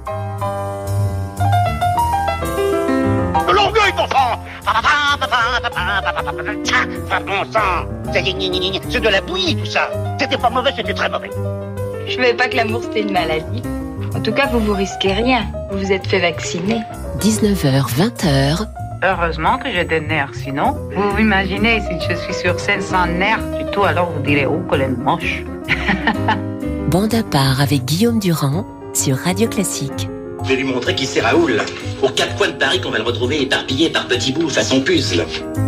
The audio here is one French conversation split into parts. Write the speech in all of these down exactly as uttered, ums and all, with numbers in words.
De l'orgueil, bon sang. Bon sang. C'est de la bouillie, tout ça. C'était pas mauvais, c'était très mauvais. Je savais pas que l'amour c'était une maladie. En tout cas, vous vous risquez rien. Vous vous êtes fait vacciner. dix-neuf heures, vingt heures. Heureusement que j'ai des nerfs, sinon, vous vous imaginez, si je suis sur scène sans nerfs du tout, alors vous direz, oh, qu'elle est moche. Bande à part avec Guillaume Durand sur Radio Classique. Je vais lui montrer qui c'est Raoul. Aux quatre coins de Paris qu'on va le retrouver éparpillé par petits bouts façon puzzle.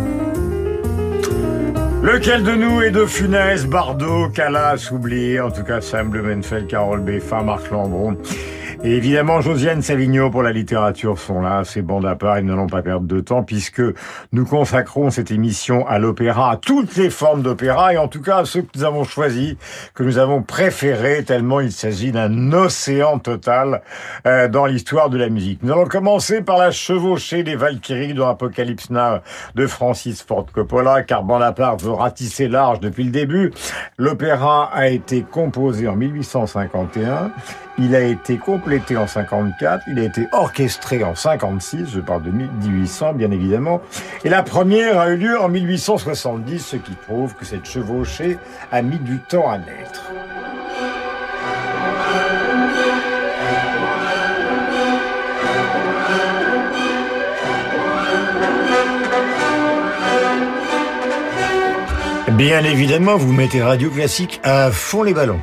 Lequel de nous est de Funès, Bardot, Calas, oublié, en tout cas Sam Blumenfeld, Carole Beffin, Marc Lambron. Et évidemment, Josiane Savigno pour la littérature sont là, ces bandes à part, ils n'allons pas perdre de temps puisque nous consacrons cette émission à l'opéra, à toutes les formes d'opéra et en tout cas à ceux que nous avons choisis, que nous avons préférés tellement il s'agit d'un océan total euh, dans l'histoire de la musique. Nous allons commencer par la chevauchée des Valkyries dans Apocalypse Now de Francis Ford Coppola, car bande à part veut ratisser large depuis le début. L'opéra a été composé en mille huit cent cinquante et un. Il a été complété en cinquante-quatre, il a été orchestré en cinquante-six, je parle de mille huit cents bien évidemment, et la première a eu lieu en mille huit cent soixante-dix, ce qui prouve que cette chevauchée a mis du temps à naître. Bien évidemment, vous mettez Radio Classique à fond les ballons.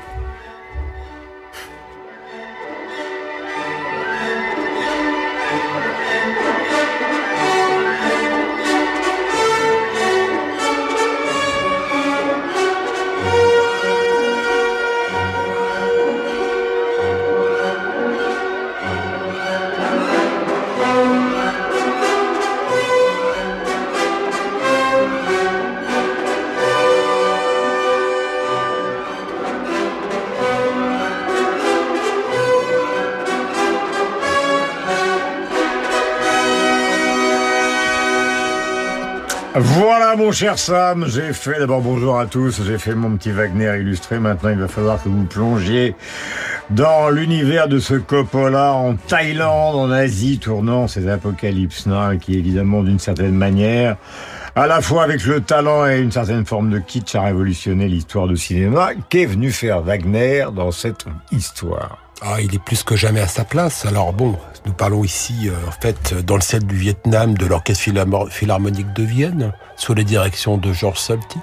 Voilà mon cher Sam, j'ai fait, d'abord bonjour à tous, j'ai fait mon petit Wagner illustré, maintenant il va falloir que vous plongiez dans l'univers de ce Coppola en Thaïlande, en Asie, tournant ces Apocalypse Now qui évidemment d'une certaine manière, à la fois avec le talent et une certaine forme de kitsch, a révolutionné l'histoire du cinéma. Qu'est venu faire Wagner dans cette histoire ? Ah, il est plus que jamais à sa place. Alors bon, nous parlons ici, euh, en fait, dans le ciel du Vietnam, de l'Orchestre Philharmonique de Vienne, sous la direction de Georges Solti,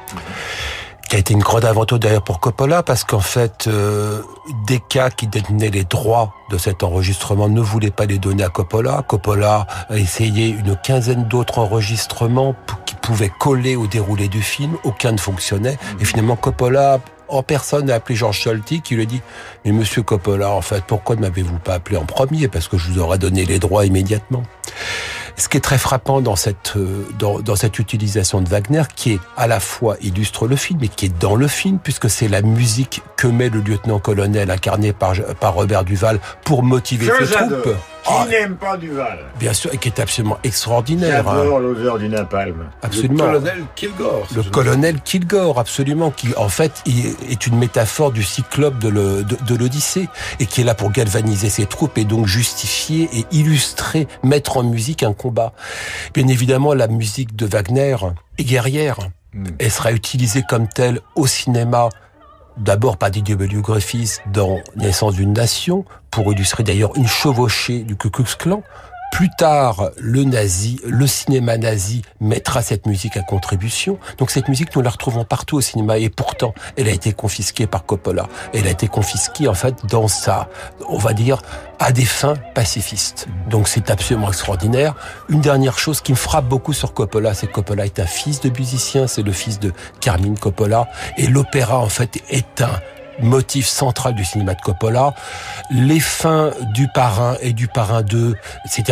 qui a été une grande aventure d'ailleurs pour Coppola, parce qu'en fait, euh, Decca, qui détenait les droits de cet enregistrement, ne voulait pas les donner à Coppola. Coppola a essayé une quinzaine d'autres enregistrements qui pouvaient coller au déroulé du film. Aucun ne fonctionnait. Et finalement, Coppola, en personne, a appelé Georges Solti, qui lui a dit « Mais monsieur Coppola, en fait, pourquoi ne m'avez-vous pas appelé en premier ? Parce que je vous aurais donné les droits immédiatement. » Ce qui est très frappant dans cette, dans, dans cette utilisation de Wagner, qui est à la fois illustre le film, et qui est dans le film, puisque c'est la musique que met le lieutenant-colonel incarné par, par Robert Duval pour motiver que ses j'adore. troupes. Qui Ah, n'aime pas Duval ? bien sûr, et qui est absolument extraordinaire. J'adore hein. l'odeur du napalm. Absolument. Le colonel Kilgore. Le colonel Kilgore, absolument, qui en fait est une métaphore du cyclope de, le, de, de l'Odyssée, et qui est là pour galvaniser ses troupes et donc justifier et illustrer, mettre en musique un combat. Bien évidemment, la musique de Wagner est guerrière. Mmh. Elle sera utilisée comme telle au cinéma, d'abord par Didier Belliou-Griffiths dans Naissance d'une nation, pour illustrer d'ailleurs une chevauchée du Ku Klux Klan. Plus tard, le nazi, le cinéma nazi mettra cette musique à contribution. Donc cette musique, nous la retrouvons partout au cinéma. Et pourtant, elle a été confisquée par Coppola. Elle a été confisquée, en fait, dans sa, on va dire, à des fins pacifistes. Donc c'est absolument extraordinaire. Une dernière chose qui me frappe beaucoup sur Coppola, c'est que Coppola est un fils de musicien. C'est le fils de Carmine Coppola. Et l'opéra, en fait, est un motif central du cinéma de Coppola. Les fins du Parrain et du Parrain deux, c'était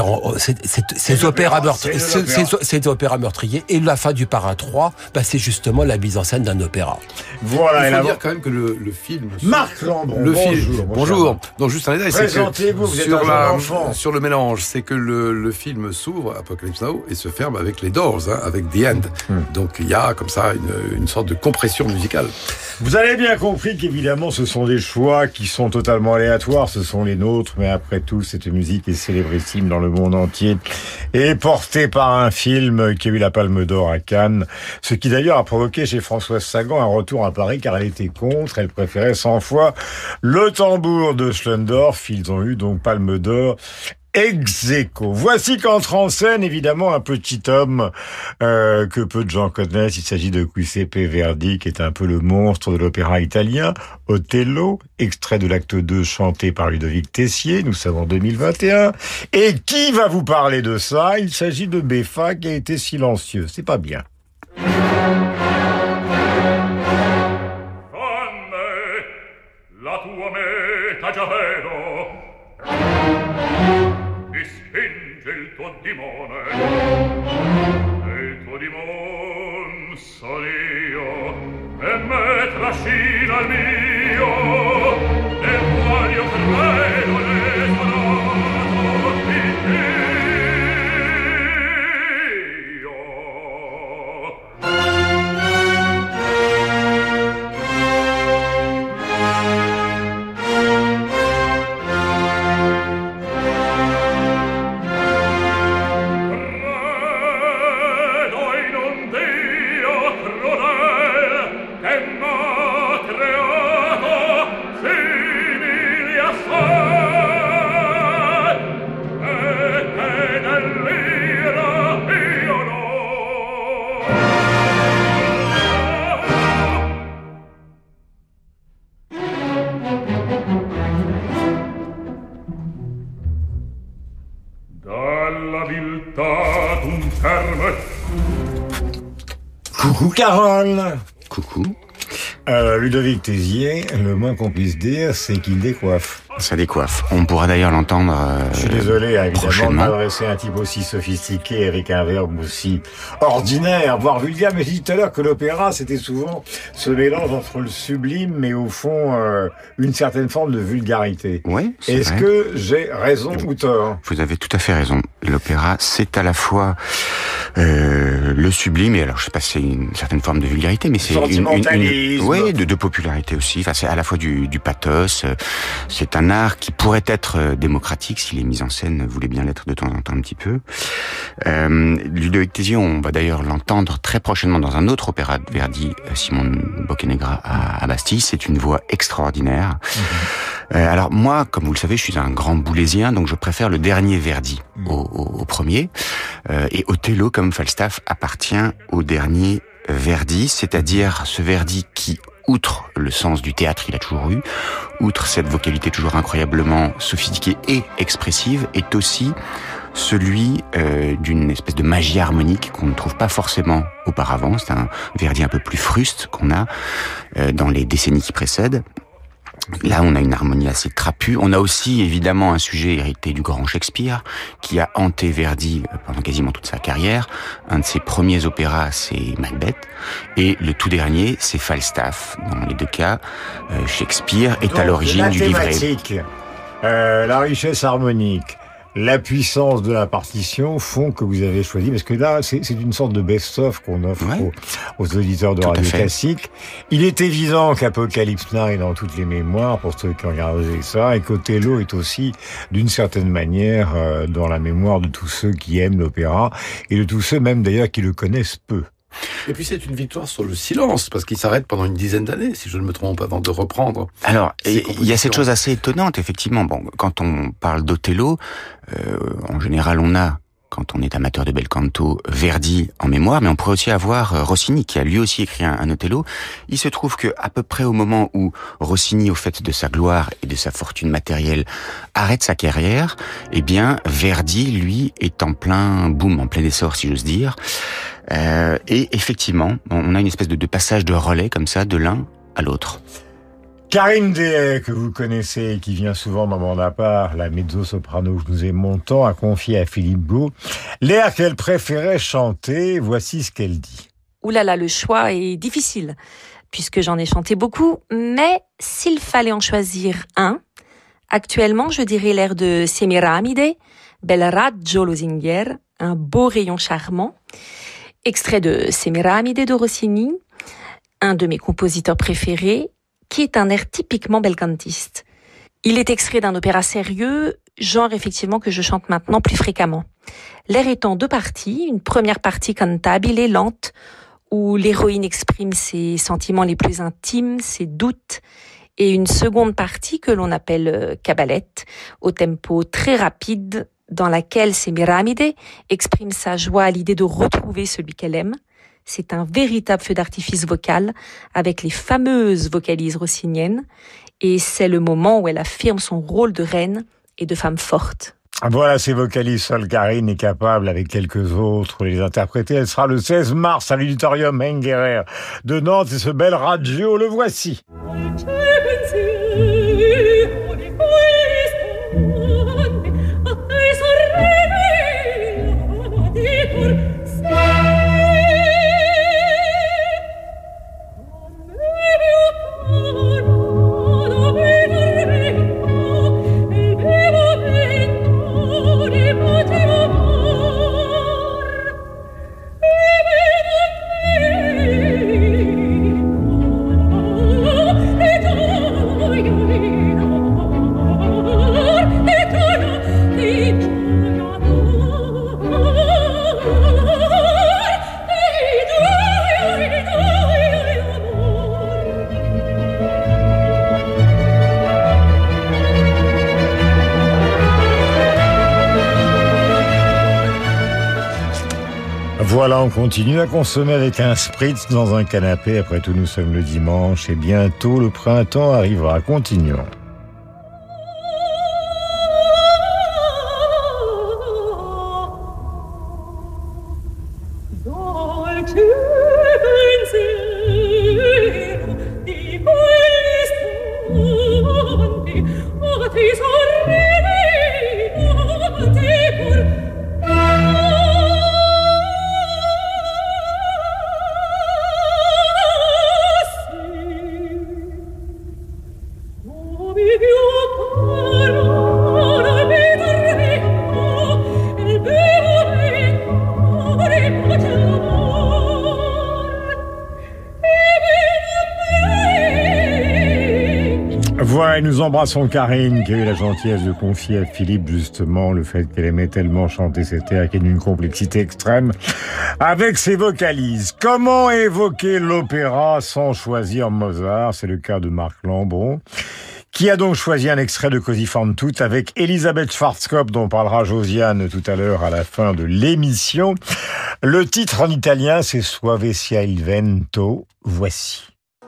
ces opéras meurtriers, ces opéras meurtriers, et la fin du Parrain trois, bah, c'est justement la mise en scène d'un opéra. Voilà. Il faut dire quand même que le, le film. Marc Lambron, le bonjour. Film, bonjour. Donc juste un détail, c'est que vous, vous sur, êtes la, un enfant. sur le mélange, c'est que le, le film s'ouvre, Apocalypse Now, et se ferme avec les Doors, hein, avec The End. Hum. Donc il y a comme ça une, une sorte de compression musicale. Vous avez bien compris qu'évidemment évidemment, ce sont des choix qui sont totalement aléatoires, ce sont les nôtres, mais après tout, cette musique est célébrissime dans le monde entier et portée par un film qui a eu la Palme d'Or à Cannes, ce qui d'ailleurs a provoqué chez Françoise Sagan un retour à Paris, car elle était contre, elle préférait cent fois Le Tambour de Schlendorf. Ils ont eu donc Palme d'Or ex aequo. Voici qu'entre en scène, évidemment, un petit homme euh, que peu de gens connaissent. Il s'agit de Giuseppe Verdi, qui est un peu le monstre de l'opéra italien. Othello, extrait de l'acte deux chanté par Ludovic Tessier. Nous sommes en deux mille vingt et un. Et qui va vous parler de ça? Il s'agit de Beffa, qui a été silencieux. C'est pas bien. La tua meta già vedo, mi spinge il tuo dimone, e il tuo dimon son io, e me trascina il mio, nel quale io credo l'esonato di Dio. Coucou Carole. Coucou. Euh, Ludovic Tessier, le moins qu'on puisse dire, c'est qu'il décoiffe. Ça décoiffe. On pourra d'ailleurs l'entendre euh, Je suis désolé, hein, évidemment, de prochainement. m'adresser à un type aussi sophistiqué avec un verbe aussi ordinaire, voire vulgaire. Mais j'ai dit tout à l'heure que l'opéra, c'était souvent ce mélange entre le sublime, mais au fond, euh, une certaine forme de vulgarité. Oui, c'est Est-ce vrai. que j'ai raison ou tort? Vous avez tout à fait raison. L'opéra, c'est à la fois euh, le sublime, et alors je sais pas si c'est une certaine forme de vulgarité, mais c'est une, une, une ouais, de, de popularité aussi. Enfin, c'est à la fois du, du pathos. C'est un art qui pourrait être démocratique si les mises en scène voulaient bien l'être de temps en temps un petit peu. Euh, Ludovic Tessier, on va d'ailleurs l'entendre très prochainement dans un autre opéra de Verdi, Simone Boccanegra à, à Bastille. C'est une voix extraordinaire. Mmh. Euh, alors moi, comme vous le savez, je suis un grand boulésien, donc je préfère le dernier Verdi mmh. au, au, au premier. Euh, et Othello, comme Falstaff, appartient au dernier Verdi, c'est-à-dire ce Verdi qui, outre le sens du théâtre qu'il a toujours eu, outre cette vocalité toujours incroyablement sophistiquée et expressive, est aussi celui euh, d'une espèce de magie harmonique qu'on ne trouve pas forcément auparavant. C'est un Verdi un peu plus fruste qu'on a euh, dans les décennies qui précèdent. Là, on a une harmonie assez trapue. On a aussi, évidemment, un sujet hérité du grand Shakespeare, qui a hanté Verdi pendant quasiment toute sa carrière. Un de ses premiers opéras, c'est Macbeth. Et le tout dernier, c'est Falstaff. Dans les deux cas, euh, Shakespeare est Donc, à l'origine du livret. Euh, la richesse harmonique, la puissance de la partition font que vous avez choisi, parce que là, c'est, c'est une sorte de best-of qu'on offre ouais. aux, aux auditeurs de Tout radio classique. Il est évident qu'Apocalypse Now est dans toutes les mémoires pour ceux qui ont regardé ça, et qu'Othello est aussi, d'une certaine manière, euh, dans la mémoire de tous ceux qui aiment l'opéra, et de tous ceux même d'ailleurs qui le connaissent peu. Et puis c'est une victoire sur le silence, parce qu'il s'arrête pendant une dizaine d'années, si je ne me trompe, avant de reprendre. Alors, il y a cette chose assez étonnante, effectivement. Bon, quand on parle d'Othello, euh, en général, on a, quand on est amateur de bel canto, Verdi en mémoire, mais on pourrait aussi avoir Rossini, qui a lui aussi écrit un, un Othello. Il se trouve que, à peu près au moment où Rossini, au fait de sa gloire et de sa fortune matérielle, arrête sa carrière, eh bien, Verdi, lui, est en plein boom, en plein essor, si j'ose dire. Euh, et effectivement, on a une espèce de, de passage de relais comme ça, de l'un à l'autre. Karine Dehaye, que vous connaissez et qui vient souvent dans Bande à part, la mezzo-soprano que nous aimons tant, a confié à Philippe Bou l'air qu'elle préférait chanter. Voici ce qu'elle dit. Ouh là là, le choix est difficile, puisque j'en ai chanté beaucoup, mais s'il fallait en choisir un, actuellement, je dirais l'air de Semiramide, Bel raggio lusinghiero, un beau rayon charmant, extrait de Semiramide de Rossini, un de mes compositeurs préférés, qui est un air typiquement belcantiste. Il est extrait d'un opéra sérieux, genre effectivement que je chante maintenant plus fréquemment. L'air est en deux parties, une première partie cantabile et lente, où l'héroïne exprime ses sentiments les plus intimes, ses doutes, et une seconde partie que l'on appelle cabalette, au tempo très rapide, dans laquelle Semiramide exprime sa joie à l'idée de retrouver celui qu'elle aime. C'est un véritable feu d'artifice vocal, avec les fameuses vocalises rossiniennes, et c'est le moment où elle affirme son rôle de reine et de femme forte. Voilà, ces vocalises, seule Karine est capable, avec quelques autres, de les interpréter. Elle sera le seize mars à l'auditorium Engerer de Nantes, et ce bel radio, le voici. Voilà, on continue à consommer avec un spritz dans un canapé. Après tout, nous sommes le dimanche et bientôt le printemps arrivera. Continuons. Voilà, et nous embrassons Karine, qui a eu la gentillesse de confier à Philippe, justement, le fait qu'elle aimait tellement chanter cet air, qui est d'une complexité extrême, avec ses vocalises. Comment évoquer l'opéra sans choisir Mozart? C'est le cas de Marc Lambron, qui a donc choisi un extrait de Così fan tutte avec Elisabeth Schwarzkopf, dont parlera Josiane tout à l'heure à la fin de l'émission. Le titre en italien, c'est Soave sia il vento. Voici.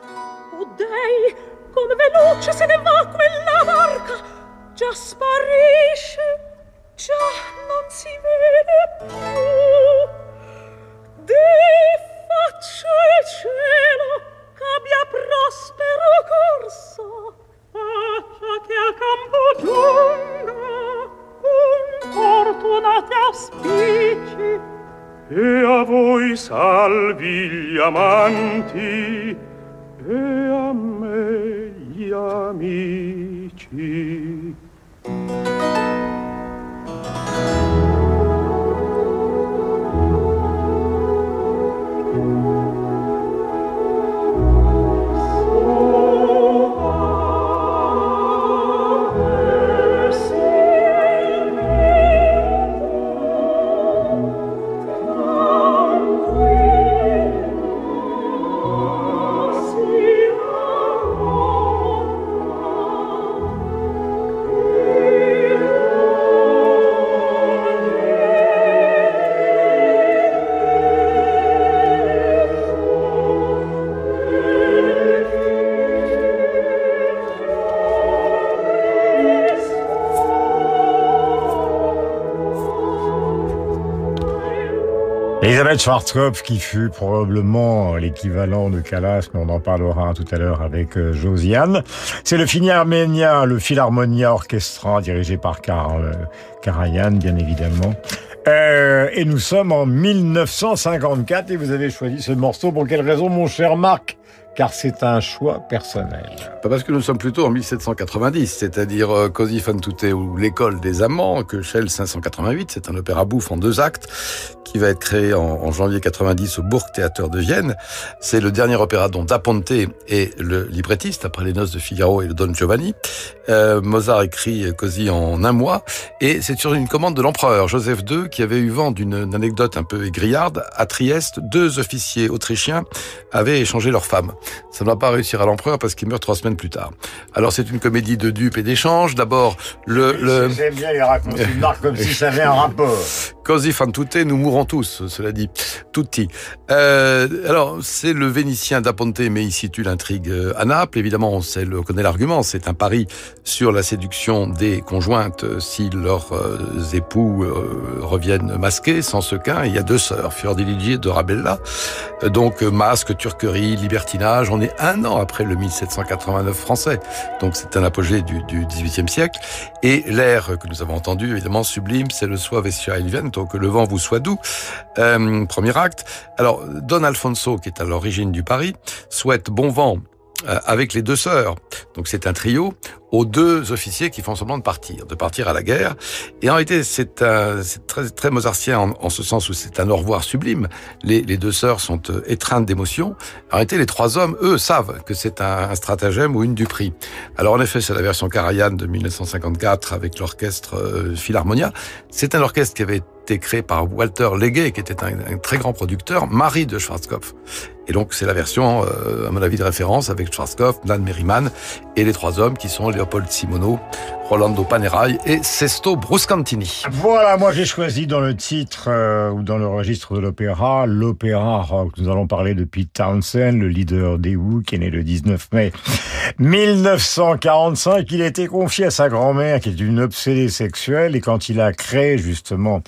Come veloce se ne va quella barca, già sparisce, già non si vede più. Di faccia il cielo c'abbia prospero corso, faccia che al campo giunga un fortunati auspici. E a voi salvi gli amanti, e a me gli amici. Elisabeth Schwarzkopf, qui fut probablement l'équivalent de Callas, mais on en parlera tout à l'heure avec euh, Josiane. C'est le Philharmonia, le Philharmonia Orchestra, dirigé par Karl Karajan, bien évidemment. Euh, et nous sommes en mille neuf cent cinquante-quatre, et vous avez choisi ce morceau. Pour quelle raison, mon cher Marc? car c'est un choix personnel. Parce que nous sommes plutôt en mille sept cent quatre-vingt-dix, c'est-à-dire euh, Così fan tutte ou L'école des amants, que Shell cinq cent quatre-vingt-huit, c'est un opéra bouffe en deux actes, qui va être créé en, en janvier quatre-vingt-dix au Burgtheater de Vienne. C'est le dernier opéra dont Da Ponte est le librettiste, après Les Noces de Figaro et le Don Giovanni. Euh, Mozart écrit Così en un mois, et c'est sur une commande de l'empereur Joseph deux, qui avait eu vent d'une anecdote un peu égrillarde. À Trieste, deux officiers autrichiens avaient échangé leurs femmes. Ça ne va pas réussir à l'empereur parce qu'il meurt trois semaines plus tard. Alors c'est une comédie de dupes et d'échanges. D'abord, le... Oui, le... J'aime bien les raconter une marque comme si ça avait un rapport. Così fan tutte, nous mourrons tous, cela dit, tutti. Euh, alors, c'est le Vénitien Da Ponte, mais il situe l'intrigue à Naples. Évidemment, on, sait, on connaît l'argument, c'est un pari sur la séduction des conjointes si leurs euh, époux euh, reviennent masqués, sans sequin. Il y a deux sœurs, Fiordiligi et Dorabella. Euh, donc, masque, turquerie, libertinage. On est un an après le mille sept cent quatre-vingt-neuf français. Donc, c'est un apogée du, du dix-huitième siècle. Et l'air que nous avons entendu, évidemment, sublime, c'est le Suave sia il vento, que le vent vous soit doux. Euh, premier acte. Alors, Don Alfonso, qui est à l'origine du pari, souhaite bon vent euh, avec les deux sœurs. Donc, c'est un trio aux deux officiers qui font semblant de partir, de partir à la guerre. Et en réalité, c'est, un, c'est très, très mozartien en, en ce sens où c'est un au revoir sublime. Les, les deux sœurs sont euh, étreintes d'émotion. En réalité, les trois hommes, eux, savent que c'est un, un stratagème ou une duperie. Alors, en effet, c'est la version Karajan de mille neuf cent cinquante-quatre avec l'orchestre euh, Philharmonia. C'est un orchestre qui avait été créé par Walter Legge, qui était un, un très grand producteur, mari de Schwarzkopf. Et donc, c'est la version, euh, à mon avis, de référence avec Schwarzkopf, Nan Merriman et les trois hommes qui sont Leopold Simoneau, Rolando Panerai et Sesto Bruscantini. Voilà, moi j'ai choisi dans le titre euh, ou dans le registre de l'opéra, l'opéra rock. Nous allons parler de Pete Townshend, le leader des Who, qui est né le dix-neuf mai mille neuf cent quarante-cinq. Il a été confié à sa grand-mère, qui est une obsédée sexuelle, et quand il a créé justement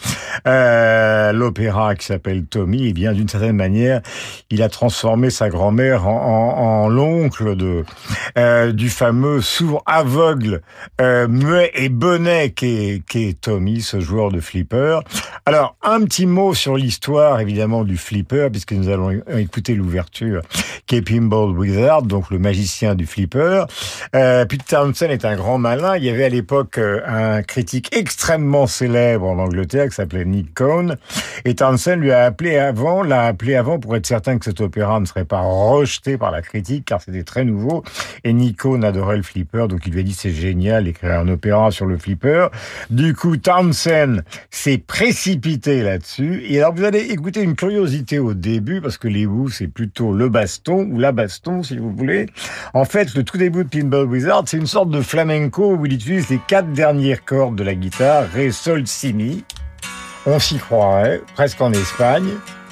euh, l'opéra qui s'appelle Tommy, eh bien d'une certaine manière, il a transformé sa grand-mère en, en, en l'oncle de euh, du fameux sourd aveugle euh, muet et bonnet qu'est, qu'est Tommy, ce joueur de flipper. Alors, un petit mot sur l'histoire, évidemment, du flipper, puisque nous allons écouter l'ouverture, qui est Pinball Wizard, donc le magicien du flipper. Euh, Pete Townshend est un grand malin. Il y avait à l'époque euh, un critique extrêmement célèbre en Angleterre qui s'appelait Nick Cohn. Et Townshend lui a appelé avant, l'a appelé avant pour être certain que cet opéra ne serait pas rejeté par la critique, car c'était très nouveau. Et Nick Cohn adorait le flipper, donc il lui a dit c'est génial d'écrire un opéra sur le flipper. Du coup, Townshend s'est précipité là-dessus. Et alors, vous allez écouter une curiosité au début, parce que les Who, c'est plutôt le baston, ou la baston, si vous voulez. En fait, le tout début de Pinball Wizard, c'est une sorte de flamenco où il utilise les quatre dernières cordes de la guitare, Ré, Sol, Si, Mi. On s'y croirait, presque en Espagne.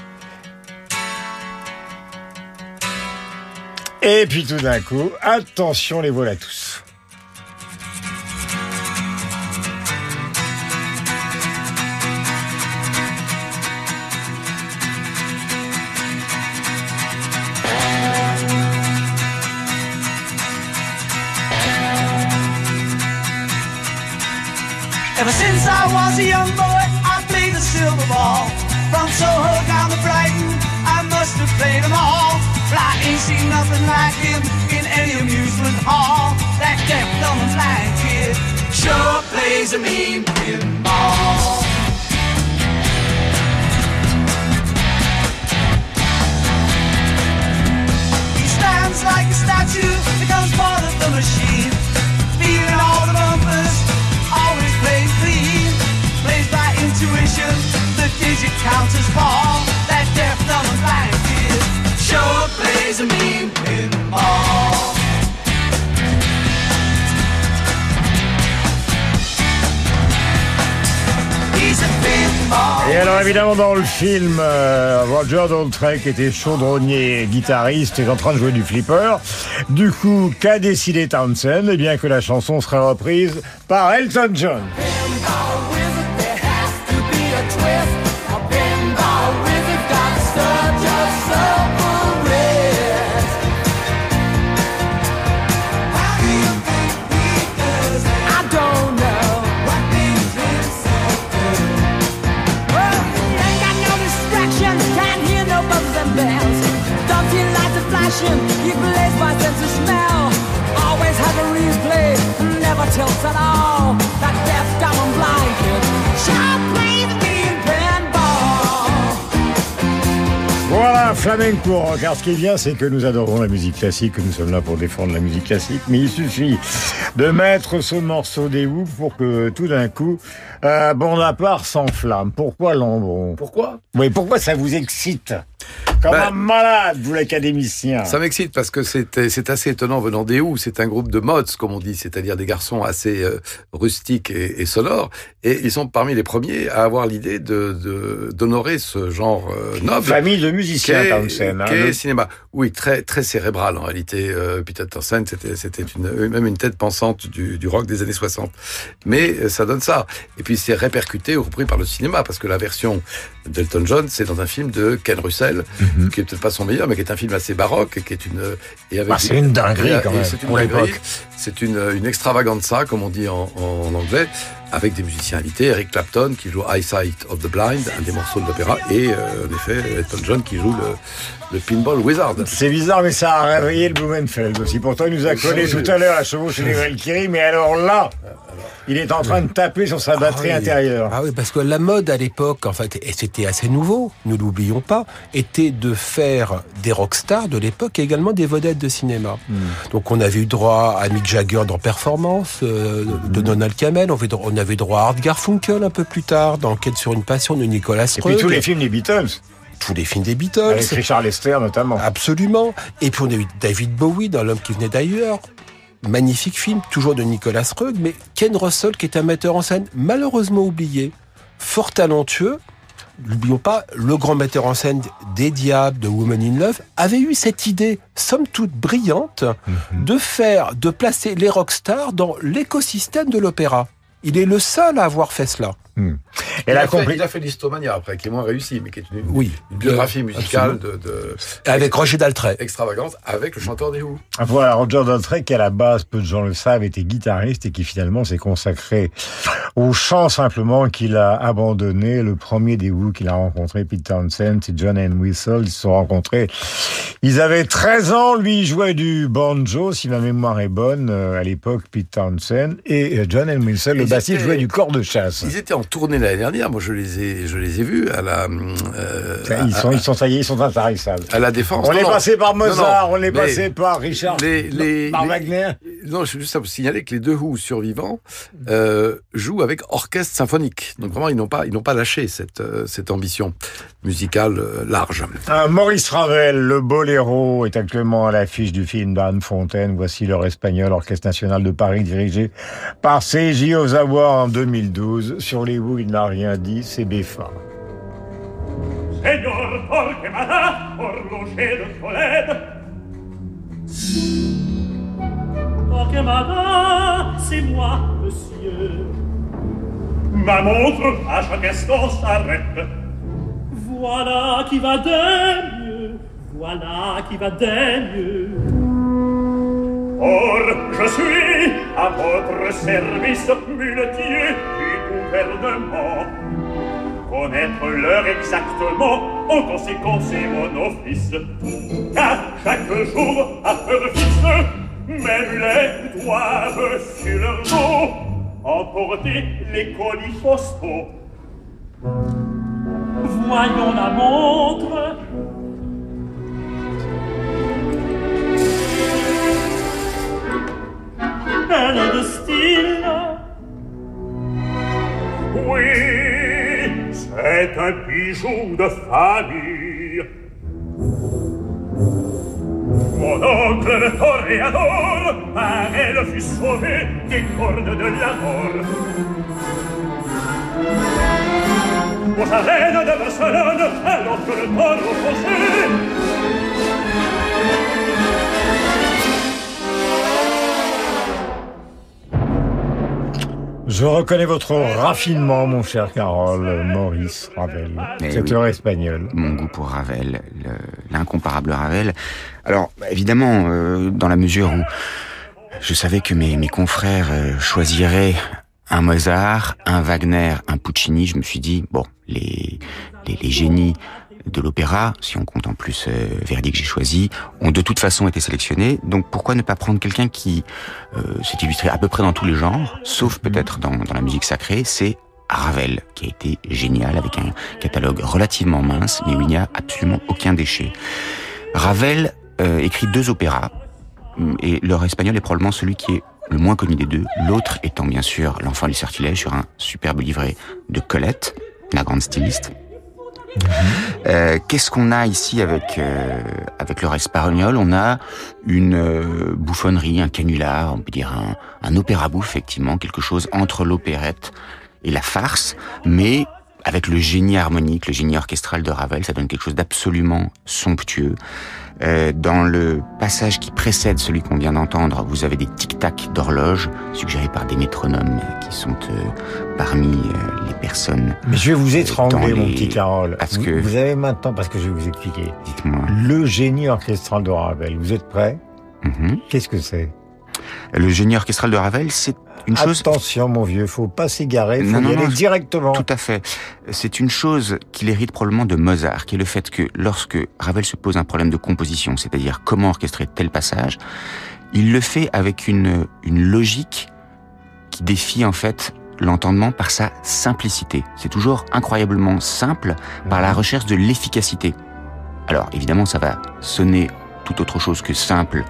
Et puis tout d'un coup, attention, les voilà tous. Ever since I was a young boy, I played the silver ball. From Soho down to Brighton, I must have played them all. But I ain't seen nothing like him in any amusement hall. That deaf, dumb and blind kid sure plays a mean pinball. He stands like a statue, becomes part of the machine, feeling all the bumpers, always plays clean, plays by intuition, the digit counters fall. That deaf, dumb and blind kid sure plays a mean pinball. He's a pinball. Et alors évidemment dans le film, euh, Roger Daltrey, qui était chaudronnier, guitariste, est en train de jouer du flipper. Du coup, qu'a décidé Townshend? Eh bien que la chanson serait reprise par Elton John. You Flamenco, car ce qui est bien, c'est que nous adorons la musique classique, que nous sommes là pour défendre la musique classique, mais il suffit de mettre ce morceau des Who pour que tout d'un coup, euh, Bonaparte s'enflamme. Pourquoi Lambron? Pourquoi? Oui, pourquoi ça vous excite? Comme ben, un malade, vous l'académicien. Ça m'excite parce que c'est, c'est assez étonnant venant des Who. C'est un groupe de mods, comme on dit, c'est-à-dire des garçons assez euh, rustiques et, et sonores. Et ils sont parmi les premiers à avoir l'idée de, de, d'honorer ce genre euh, noble. Famille de musiciens, Townshend. Qu'est le... cinéma. Oui, très, très cérébral en réalité. Euh, Peter Townshend, c'était, c'était une, même une tête pensante du, du rock des années soixante. Mais euh, ça donne ça. Et puis c'est répercuté ou repris par le cinéma, parce que la version d'Elton John, c'est dans un film de Ken Russell, mm-hmm. qui est peut-être pas son meilleur, mais qui est un film assez baroque, qui est une... Et avec ah, c'est une dinguerie et, quand même, c'est une pour dinguerie, l'époque. C'est une, une extravaganza, comme on dit en, en anglais, avec des musiciens invités, Eric Clapton qui joue Eyesight of the Blind, un des morceaux de l'opéra, et euh, en effet Elton John qui joue le, le Pinball Wizard. C'est bizarre, mais ça a réveillé le Blumenfeld aussi. Pourtant, il nous a collé oui, tout à l'heure à chevaucher les Valkyries, mais alors là... Il est en train de taper sur sa batterie ah oui. intérieure. Ah oui, parce que la mode à l'époque, en fait, et c'était assez nouveau, ne l'oublions pas, était de faire des rockstars de l'époque et également des vedettes de cinéma. Mm. Donc on avait eu droit à Mick Jagger dans Performance, euh, mm. de Donald Cammell, on avait, on avait droit à Art Garfunkel un peu plus tard, dans Quête sur une passion de Nicolas Roeg. Et puis tous les films des Beatles. Tous les films des Beatles. Avec Richard Lester notamment. Absolument. Et puis on a eu David Bowie dans L'homme qui venait d'ailleurs. Magnifique film, toujours de Nicolas Roeg, mais Ken Russell, qui est un metteur en scène malheureusement oublié, fort talentueux, n'oublions pas, le grand metteur en scène des Diables, de Woman in Love, avait eu cette idée, somme toute brillante, mm-hmm. de faire, de placer les rockstars dans l'écosystème de l'opéra. Il est le seul à avoir fait cela. Hmm. Et il, a compris... fait, il a fait l'Histomania après, qui est moins réussi, mais qui est une, oui, une biographie musicale de, de... avec Roger Daltrey. Extravagante, avec le chanteur des Who. Voilà, Roger Daltrey, qui à la base, peu de gens le savent, était guitariste et qui finalement s'est consacré au chant simplement, qu'il a abandonné. Le premier des Who qu'il a rencontré, Pete Townshend, c'est John Entwistle. Ils se sont rencontrés. Ils avaient treize ans, lui il jouait du banjo, si ma mémoire est bonne, à l'époque, Pete Townshend, et John Entwistle, le bassiste, jouait du corps de chasse. Ils étaient en tournée l'année dernière, moi je les ai, je les ai vus à la. Euh, ils sont, à, ils sont, ça y est, ils sont intarissables. À la Défense. On non, est non, passé par Mozart, non, non, on est passé par Richard, les, les, par les, Wagner. Non, je veux juste vous signaler que les deux Who survivants euh, jouent avec orchestre symphonique. Donc vraiment, ils n'ont pas, ils n'ont pas lâché cette, euh, cette ambition musicale euh, large. Un Maurice Ravel, le boléro, est actuellement à l'affiche du film d'Anne Fontaine. Voici l'heure espagnole, Orchestre National de Paris, dirigé par Seiji Ozawa en deux mille douze. Sur les Who, il n'a rien dit, c'est Beffa. Señor Torquemada, horloger de Tolède. Torquemada, c'est moi, monsieur. Ma montre à chaque instant s'arrête. Voilà qui va des mieux, voilà qui va des mieux. Or, je suis à votre service, muletier du gouvernement. Connaître l'heure exactement, en conséquence, c'est mon office. Car chaque jour, à heure fixe, mes mulets doivent sur leur dos emporter les colis postaux. Voyons la montre. Elle est de style. Oui, c'est un bijou de famille. Mon oncle le toréador, par elle fut sauvé des cordes de la mort. Aux arènes de Barcelone, alors que le taureau fonçait. Je reconnais votre raffinement, mon cher Carole, Maurice Ravel. Mais cette oui, heure espagnole. Mon goût pour Ravel, le, l'incomparable Ravel. Alors, évidemment, euh, dans la mesure où je savais que mes, mes confrères euh, choisiraient un Mozart, un Wagner, un Puccini, je me suis dit, bon, les, les, les génies de l'opéra, si on compte en plus euh, Verdi que j'ai choisi, ont de toute façon été sélectionnés. Donc pourquoi ne pas prendre quelqu'un qui euh, s'est illustré à peu près dans tous les genres, sauf peut-être dans, dans la musique sacrée, c'est Ravel, qui a été génial, avec un catalogue relativement mince, mais où il n'y a absolument aucun déchet. Ravel euh, écrit deux opéras, et leur espagnol est probablement celui qui est le moins connu des deux, l'autre étant bien sûr L'Enfant du Sortilège, sur un superbe livret de Colette, la grande styliste. Mmh. Euh, qu'est-ce qu'on a ici avec euh, avec leur espagnol? On a une euh, bouffonnerie, un canular, on peut dire un, un opéra bouffe, effectivement, quelque chose entre l'opérette et la farce, mais avec le génie harmonique, le génie orchestral de Ravel, ça donne quelque chose d'absolument somptueux. Euh, dans le passage qui précède celui qu'on vient d'entendre, vous avez des tic-tac d'horloge suggérés par des métronomes qui sont euh, parmi euh, les personnes. Mais je vais vous étrangler, les... mon petit Carole. Parce vous, que... vous avez maintenant, parce que je vais vous expliquer. Dites-moi. Le génie orchestral de Ravel. Vous êtes prêts? Mm-hmm. Qu'est-ce que c'est? Le génie orchestral de Ravel, c'est une chose... Attention, mon vieux, faut pas s'égarer, faut non, y non, aller non, directement. Tout à fait. C'est une chose qu'il hérite probablement de Mozart, qui est le fait que lorsque Ravel se pose un problème de composition, c'est-à-dire comment orchestrer tel passage, il le fait avec une, une logique qui défie en fait l'entendement par sa simplicité. C'est toujours incroyablement simple par la recherche de l'efficacité. Alors évidemment, ça va sonner tout autre chose que simple,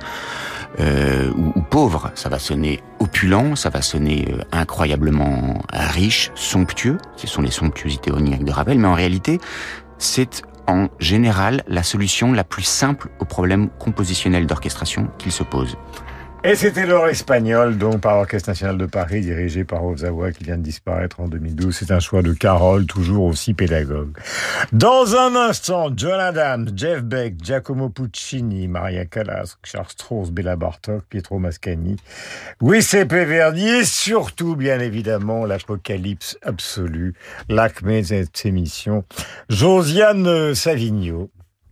Euh, ou, ou pauvre, ça va sonner opulent, ça va sonner euh, incroyablement riche, somptueux, ce sont les somptuosités oniriques de Ravel, mais en réalité, c'est en général la solution la plus simple au problème compositionnel d'orchestration qu'il se pose. Et c'était l'heure espagnol, donc par l'Orchestre National de Paris, dirigé par Ozawa, qui vient de disparaître en deux mille douze. C'est un choix de Carole, toujours aussi pédagogue. Dans un instant, John Adams, Jeff Beck, Giacomo Puccini, Maria Callas, Charles Strauss, Béla Bartók, Pietro Mascagni, Giuseppe Verdi, et surtout, bien évidemment, l'apocalypse absolue, l'acmé de cette émission, Josiane Savigno.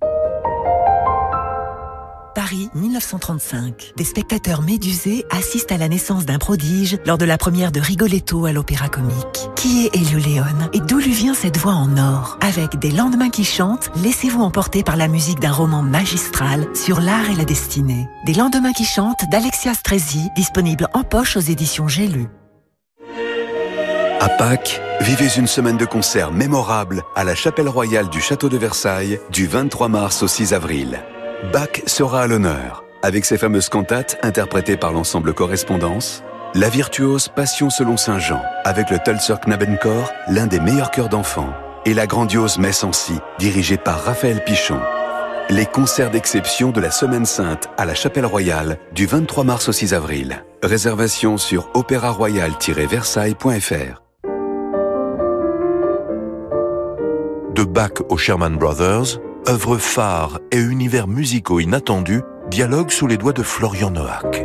Paris, mille neuf cent trente-cinq. Des spectateurs médusés assistent à la naissance d'un prodige lors de la première de Rigoletto à l'Opéra Comique. Qui est Elio Leone et d'où lui vient cette voix en or? Avec Des lendemains qui chantent, laissez-vous emporter par la musique d'un roman magistral sur l'art et la destinée. Des lendemains qui chantent d'Alexia Strezzi, disponible en poche aux éditions J'ai lu. À Pâques, vivez une semaine de concerts mémorables à la Chapelle Royale du Château de Versailles du vingt-trois mars au six avril. Bach sera à l'honneur, avec ses fameuses cantates interprétées par l'ensemble Correspondance, la virtuose Passion selon Saint Jean, avec le Tölzer Knabenchor, l'un des meilleurs chœurs d'enfants, et la grandiose Messe en Si, dirigée par Raphaël Pichon. Les concerts d'exception de la Semaine Sainte à la Chapelle Royale du vingt-trois mars au six avril. Réservation sur opéra royal tiret versailles point f r. De Bach aux Sherman Brothers, œuvres phares et univers musicaux inattendus dialoguent sous les doigts de Florian Noack.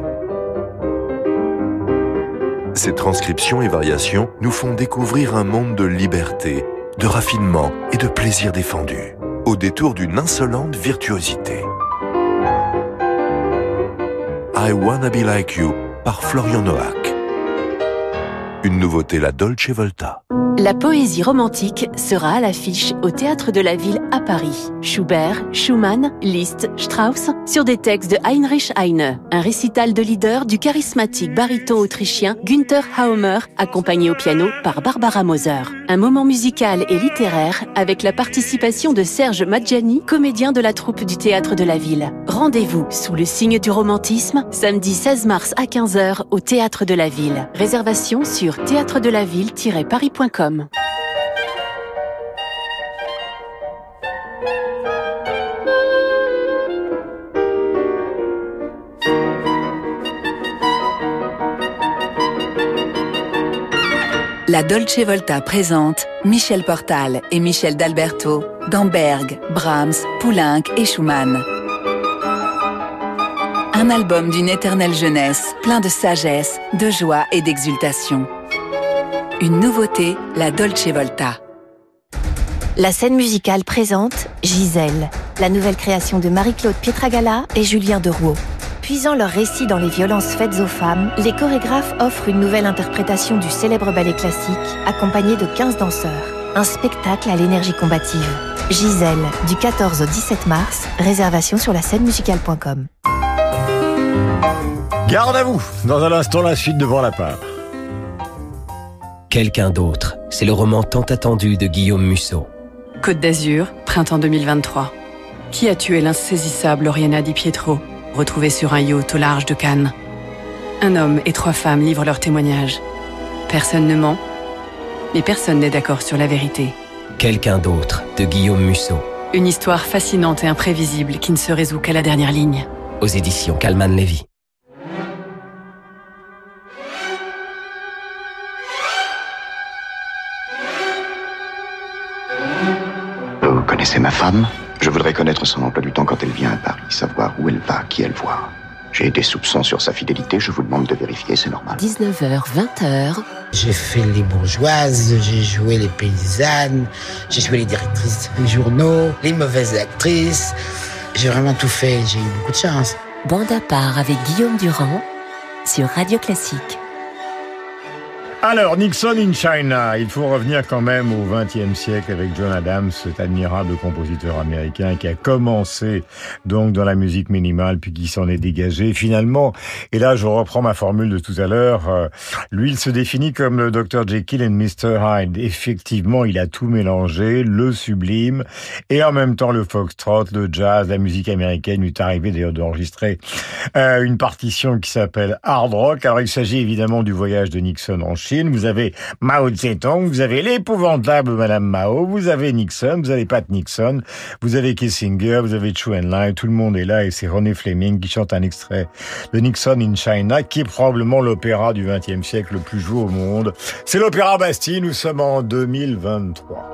Ces transcriptions et variations nous font découvrir un monde de liberté, de raffinement et de plaisir défendu, au détour d'une insolente virtuosité. I Wanna Be Like You par Florian Noack. Une nouveauté, la Dolce Volta. La poésie romantique sera à l'affiche au Théâtre de la Ville à Paris. Schubert, Schumann, Liszt, Strauss, sur des textes de Heinrich Heine. Un récital de leader du charismatique baryton autrichien Günther Haumer, accompagné au piano par Barbara Moser. Un moment musical et littéraire avec la participation de Serge Maggiani, comédien de la troupe du Théâtre de la Ville. Rendez-vous sous le signe du romantisme, samedi seize mars à quinze heures au Théâtre de la Ville. Réservation sur théâtre de la ville tiret paris point com. La Dolce Volta présente Michel Portal et Michel d'Alberto dans Berg, Brahms, Poulenc et Schumann. Un album d'une éternelle jeunesse, plein de sagesse, de joie et d'exultation. Une nouveauté, la Dolce Volta. La scène musicale présente Gisèle, la nouvelle création de Marie-Claude Pietragala et Julien Derouault. Puisant leur récit dans les violences faites aux femmes, les chorégraphes offrent une nouvelle interprétation du célèbre ballet classique, accompagné de quinze danseurs. Un spectacle à l'énergie combative. Gisèle, du quatorze au dix-sept mars, réservation sur la scène musicale point com. Garde à vous, dans un instant la suite de Devant la part. Quelqu'un d'autre, c'est le roman tant attendu de Guillaume Musso. Côte d'Azur, printemps deux mille vingt-trois. Qui a tué l'insaisissable Oriana Di Pietro, retrouvée sur un yacht au large de Cannes? Un homme et trois femmes livrent leurs témoignages. Personne ne ment, mais personne n'est d'accord sur la vérité. Quelqu'un d'autre, de Guillaume Musso. Une histoire fascinante et imprévisible qui ne se résout qu'à la dernière ligne. Aux éditions Calman Levy. Vous connaissez ma femme? Je voudrais connaître son emploi du temps quand elle vient à Paris, savoir où elle va, qui elle voit. J'ai des soupçons sur sa fidélité, je vous demande de vérifier, c'est normal. dix-neuf heures, vingt heures. J'ai fait les bourgeoises, j'ai joué les paysannes, j'ai joué les directrices des journaux, les mauvaises actrices. J'ai vraiment tout fait, j'ai eu beaucoup de chance. Bande à part avec Guillaume Durand sur Radio Classique. Alors, Nixon in China, il faut revenir quand même au vingtième siècle avec John Adams, cet admirable compositeur américain qui a commencé donc dans la musique minimale puis qui s'en est dégagé finalement. Et là, je reprends ma formule de tout à l'heure. Euh, lui, il se définit comme le docteur Jekyll et mister Hyde. Effectivement, il a tout mélangé, le sublime et en même temps le foxtrot, le jazz, la musique américaine. Il est arrivé d'ailleurs d'enregistrer euh, une partition qui s'appelle Hard Rock. Alors, il s'agit évidemment du voyage de Nixon en Chine. Vous avez Mao Tse-tung, vous avez l'épouvantable Madame Mao, vous avez Nixon, vous avez Pat Nixon, vous avez Kissinger, vous avez Chou En-lai, tout le monde est là et c'est René Fleming qui chante un extrait de Nixon in China, qui est probablement l'opéra du vingtième siècle le plus joué au monde. C'est l'Opéra Bastille, nous sommes en deux mille vingt-trois.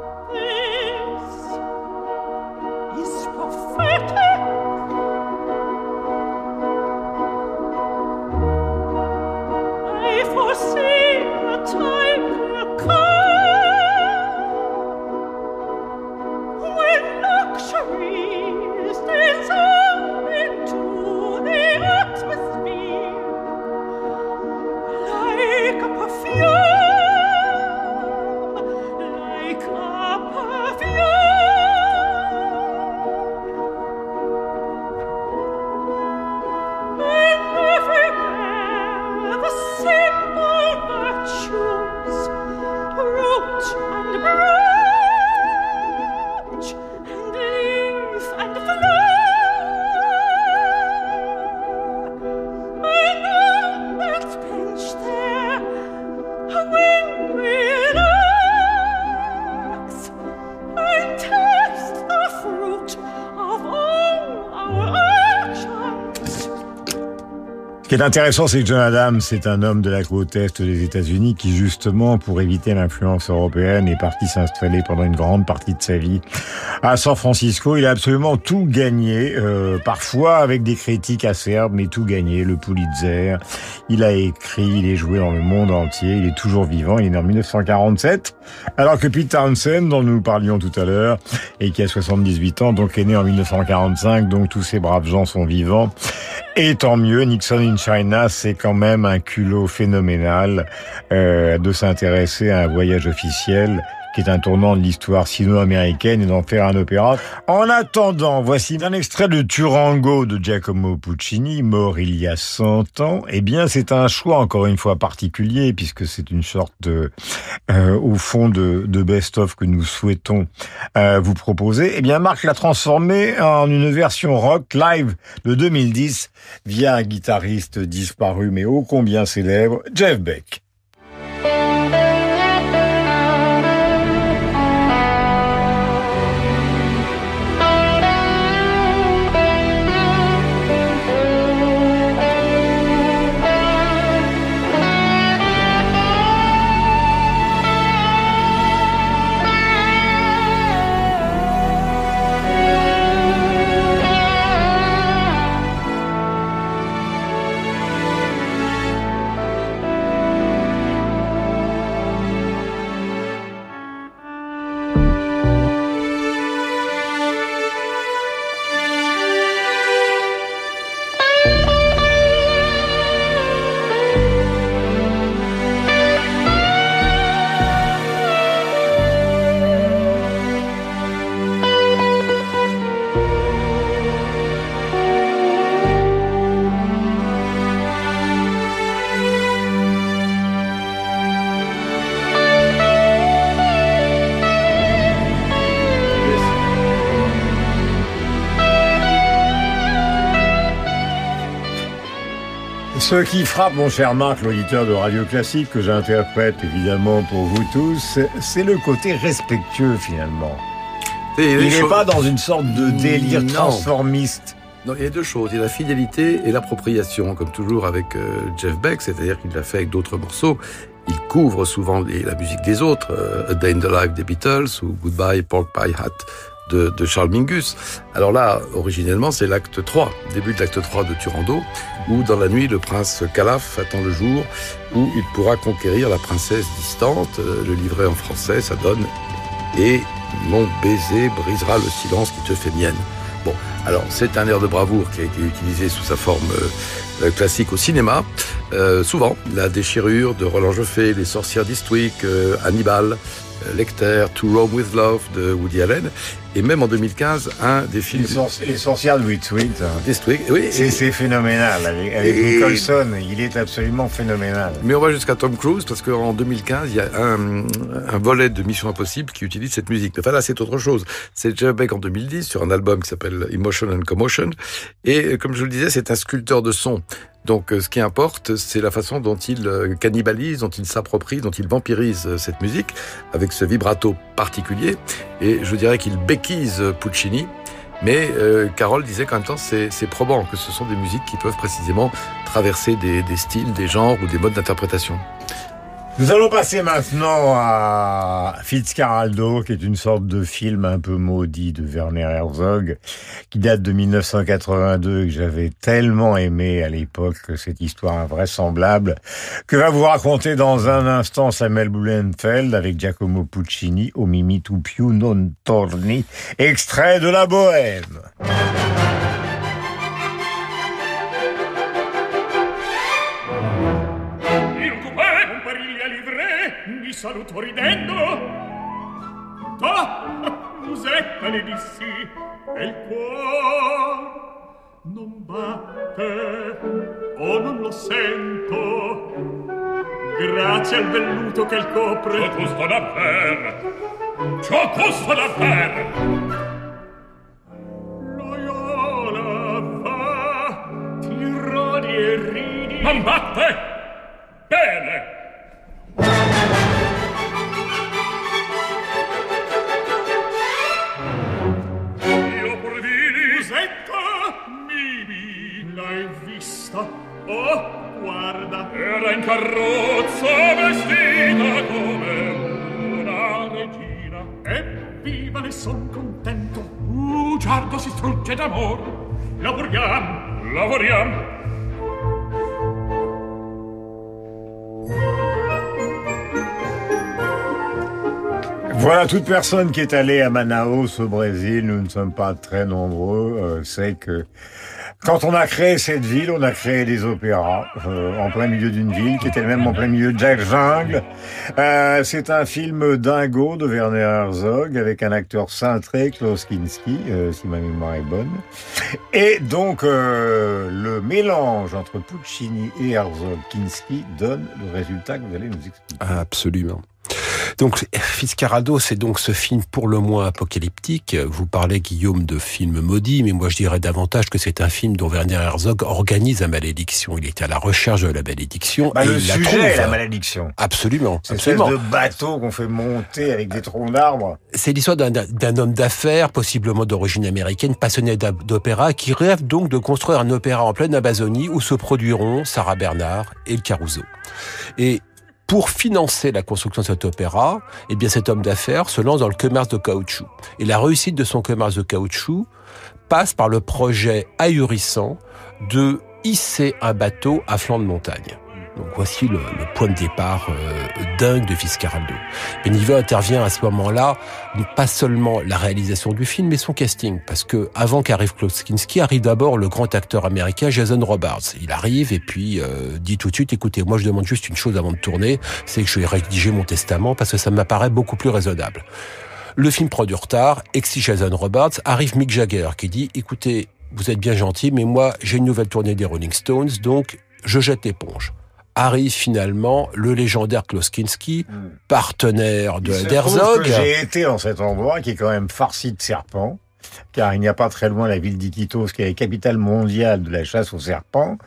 Ce qui est intéressant, c'est que John Adams est un homme de la côte est des États-Unis qui, justement, pour éviter l'influence européenne, est parti s'installer pendant une grande partie de sa vie à San Francisco. Il a absolument tout gagné, euh, parfois avec des critiques acerbes, mais tout gagné. Le Pulitzer, il a écrit, il est joué dans le monde entier, il est toujours vivant. Il est né en mille neuf cent quarante-sept, alors que Pete Townshend, dont nous parlions tout à l'heure, et qui a soixante-dix-huit ans, donc est né en mille neuf cent quarante-cinq, donc tous ces braves gens sont vivants. Et tant mieux, Nixon in China, c'est quand même un culot phénoménal euh, de s'intéresser à un voyage officiel qui est un tournant de l'histoire sino-américaine et d'en faire un opéra. En attendant, voici un extrait de Turango de Giacomo Puccini, mort il y a cent ans. Eh bien, c'est un choix, encore une fois, particulier, puisque c'est une sorte de, euh, au fond, de, de best-of que nous souhaitons euh, vous proposer. Eh bien, Marc l'a transformé en une version rock live de deux mille dix via un guitariste disparu, mais ô combien célèbre, Jeff Beck. Ce qui frappe, mon cher Marc, l'auditeur de Radio Classique, que j'interprète évidemment pour vous tous, c'est le côté respectueux finalement. Et il n'est choses... pas dans une sorte de délire non. transformiste. Non, il y a deux choses. Il y a la fidélité et l'appropriation, comme toujours avec euh, Jeff Beck, c'est-à-dire qu'il l'a fait avec d'autres morceaux. Il couvre souvent les, la musique des autres, euh, A Day in the Life des Beatles ou Goodbye Pork Pie Hat de, de Charles Mingus. Alors là, originellement, c'est l'acte trois, début de l'acte trois de Turandot, où dans la nuit, le prince Calaf attend le jour où il pourra conquérir la princesse distante. Euh, le livret en français, ça donne « Et mon baiser brisera le silence qui te fait mienne ». Bon, alors c'est un air de bravoure qui a été utilisé sous sa forme euh, classique au cinéma. Euh, souvent, la déchirure de Roland Joffé, Les sorcières d'Eastwick, euh, Hannibal, euh, Lecter, To Rome with Love de Woody Allen, et même en deux mille quinze, un des films... Les, sorci- les sorcières de Eastwick, d'Eastwick, oui. C'est, c'est phénoménal, avec, avec et... Nicholson, il est absolument phénoménal. Mais on va jusqu'à Tom Cruise, parce qu'en deux mille quinze, il y a un, un volet de Mission Impossible qui utilise cette musique. Enfin là, c'est autre chose. C'est Jeff Beck en deux mille dix, sur un album qui s'appelle Emotion and Commotion, et comme je le disais, c'est un sculpteur de son. Donc, ce qui importe, c'est la façon dont il cannibalise, dont il s'approprie, dont il vampirise cette musique, avec ce vibrato particulier. Et je dirais qu'il béquise Puccini, mais euh, Carole disait qu'en même temps, c'est, c'est probant que ce sont des musiques qui peuvent précisément traverser des, des styles, des genres ou des modes d'interprétation. Nous allons passer maintenant à Fitzcarraldo, qui est une sorte de film un peu maudit de Werner Herzog, qui date de dix-neuf cent quatre-vingt-deux, que j'avais tellement aimé à l'époque, cette histoire invraisemblable, que va vous raconter dans un instant Samuel Blumenfeld avec Giacomo Puccini, O mi mi tu più non torni, extrait de la Bohème. Mi saluto ridendo. Ah, musetta le dissi, e il cuor non batte, o non lo sento, grazie al velluto che il copre. Ciò costa davvero, ciò costa davvero. Loyola va, ti rodi e ridi. Non batte? Bene. L'hai vista? Oh, guarda! Era in carrozza vestita come una regina. Evviva, ne son contento! Uh, giardo si strugge d'amor! Lavoriamo, lavoriamo! Voilà, toute personne qui est allée à Manaus au Brésil, nous ne sommes pas très nombreux, euh, sait que quand on a créé cette ville, on a créé des opéras euh, en plein milieu d'une ville qui était même en plein milieu de la jungle. Euh, c'est un film dingo de Werner Herzog avec un acteur cintré, Klaus Kinski, euh, si ma mémoire est bonne. Et donc euh, le mélange entre Puccini et Herzog-Kinski donne le résultat que vous allez nous expliquer. Absolument. Donc, Fitzcarraldo, c'est donc ce film pour le moins apocalyptique. Vous parlez, Guillaume, de film maudit, mais moi je dirais davantage que c'est un film dont Werner Herzog organise la malédiction. Il était à la recherche de la malédiction. Bah, et le il sujet la trouve. est la malédiction. Absolument. C'est absolument. Une espèce de bateau qu'on fait monter avec des troncs d'arbres. C'est l'histoire d'un, d'un homme d'affaires, possiblement d'origine américaine, passionné d'opéra, qui rêve donc de construire un opéra en pleine Amazonie où se produiront Sarah Bernhardt et le Caruso. Et pour financer la construction de cet opéra, eh bien, cet homme d'affaires se lance dans le commerce de caoutchouc. Et la réussite de son commerce de caoutchouc passe par le projet ahurissant de hisser un bateau à flanc de montagne. Donc voici le, le point de départ euh, dingue de Fitzcarraldo. Béniveau intervient à ce moment-là, pas seulement la réalisation du film, mais son casting. Parce que avant qu'arrive Klaus Kinski, arrive d'abord le grand acteur américain Jason Robards. Il arrive et puis euh, dit tout de suite, écoutez, moi je demande juste une chose avant de tourner, c'est que je vais rédiger mon testament parce que ça m'apparaît beaucoup plus raisonnable. Le film prend du retard, exige Jason Robards, arrive Mick Jagger qui dit, écoutez, vous êtes bien gentil, mais moi j'ai une nouvelle tournée des Rolling Stones, donc je jette l'éponge. Arrive finalement le légendaire Klaus Kinski, partenaire de d'Herzog. J'ai été dans cet endroit qui est quand même farci de serpents, car il n'y a pas très loin la ville d'Iquitos, qui est la capitale mondiale de la chasse aux serpents.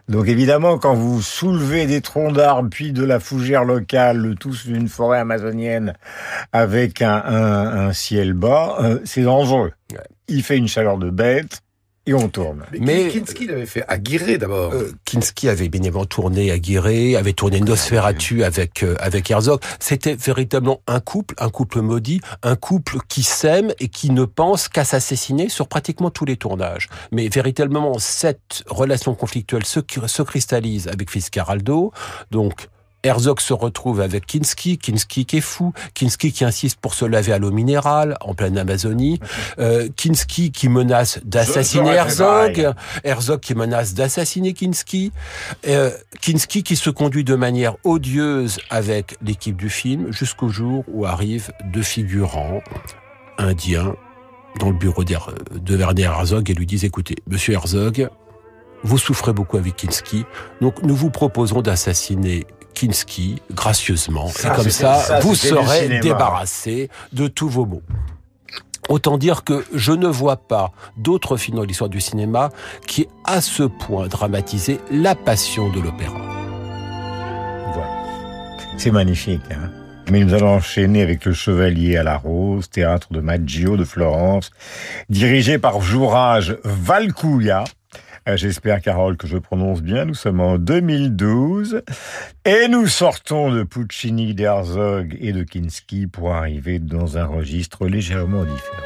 Donc évidemment, quand vous soulevez des troncs d'arbres puis de la fougère locale, le tout d'une forêt amazonienne avec un, un, un ciel bas, euh, c'est dangereux. Ouais. Il fait une chaleur de bête. Et on tourne. Mais, Mais Kinski l'avait fait à Guiré d'abord. Euh, Kinski avait bien évidemment tourné à Guiré, avait tourné Nosferatu avec euh, avec Herzog. C'était véritablement un couple, un couple maudit, un couple qui s'aime et qui ne pense qu'à s'assassiner sur pratiquement tous les tournages. Mais véritablement, cette relation conflictuelle se, se cristallise avec Fitzcarraldo. Donc Herzog se retrouve avec Kinski, Kinski qui est fou, Kinski qui insiste pour se laver à l'eau minérale en pleine Amazonie, euh, Kinski qui menace d'assassiner Herzog, Herzog qui menace d'assassiner Kinski, euh, Kinski qui se conduit de manière odieuse avec l'équipe du film jusqu'au jour où arrivent deux figurants indiens dans le bureau de Werner Herzog et lui disent « Écoutez, monsieur Herzog, vous souffrez beaucoup avec Kinski, donc nous vous proposons d'assassiner Kinski, gracieusement, ça, et comme ça, ça vous serez débarrassé de tous vos maux. » Autant dire que je ne vois pas d'autres films dans l'histoire du cinéma qui aient à ce point dramatisé la passion de l'opéra. Voilà. C'est magnifique, hein. Mais nous allons enchaîner avec Le Chevalier à la Rose, théâtre de Maggio de Florence, dirigé par Juraj Valkouja. J'espère, Carole, que je prononce bien. Nous sommes en deux mille douze et nous sortons de Puccini, d'Herzog et de Kinski pour arriver dans un registre légèrement différent.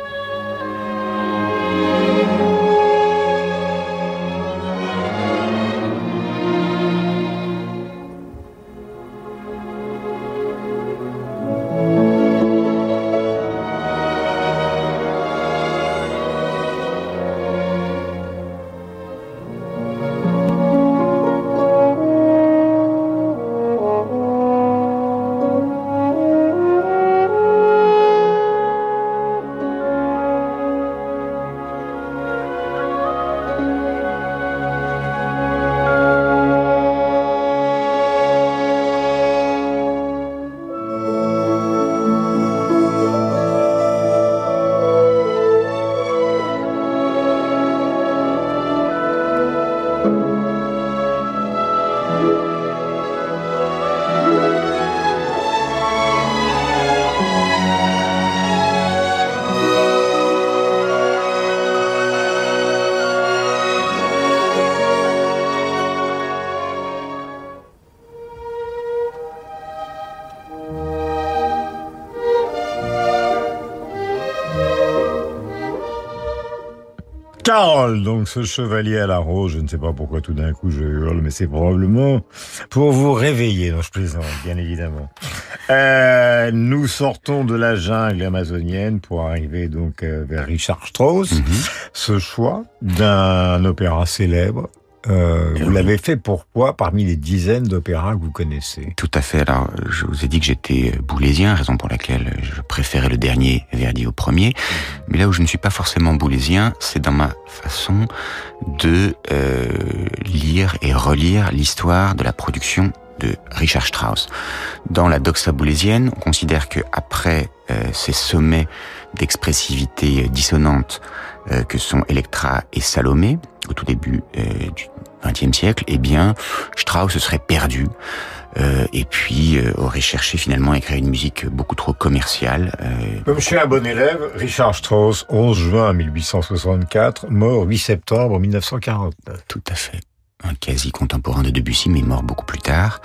Carole, donc ce chevalier à la rose, je ne sais pas pourquoi tout d'un coup je hurle, mais c'est probablement pour vous réveiller. Non, je plaisante, bien évidemment. Euh, nous sortons de la jungle amazonienne pour arriver donc euh, vers Richard Strauss. Mm-hmm. Ce choix d'un opéra célèbre, Euh, vous l'avez fait pourquoi parmi les dizaines d'opéras que vous connaissez? Tout à fait. Alors, je vous ai dit que j'étais boulésien, raison pour laquelle je préférais le dernier Verdi au premier. Mais là où je ne suis pas forcément boulésien, c'est dans ma façon de euh, lire et relire l'histoire de la production de Richard Strauss. Dans la doxa boulésienne, on considère que après euh, ces sommets d'expressivité dissonante euh, que sont Elektra et Salomé, au tout début euh, du vingtième siècle, eh bien, Strauss se serait perdu euh, et puis euh, aurait cherché finalement à écrire une musique beaucoup trop commerciale. Euh, Comme chez un bon élève, Richard Strauss, onze juin mille huit cent soixante-quatre, mort huit septembre mille neuf cent quarante-neuf. Tout à fait. Un quasi contemporain de Debussy, mais mort beaucoup plus tard.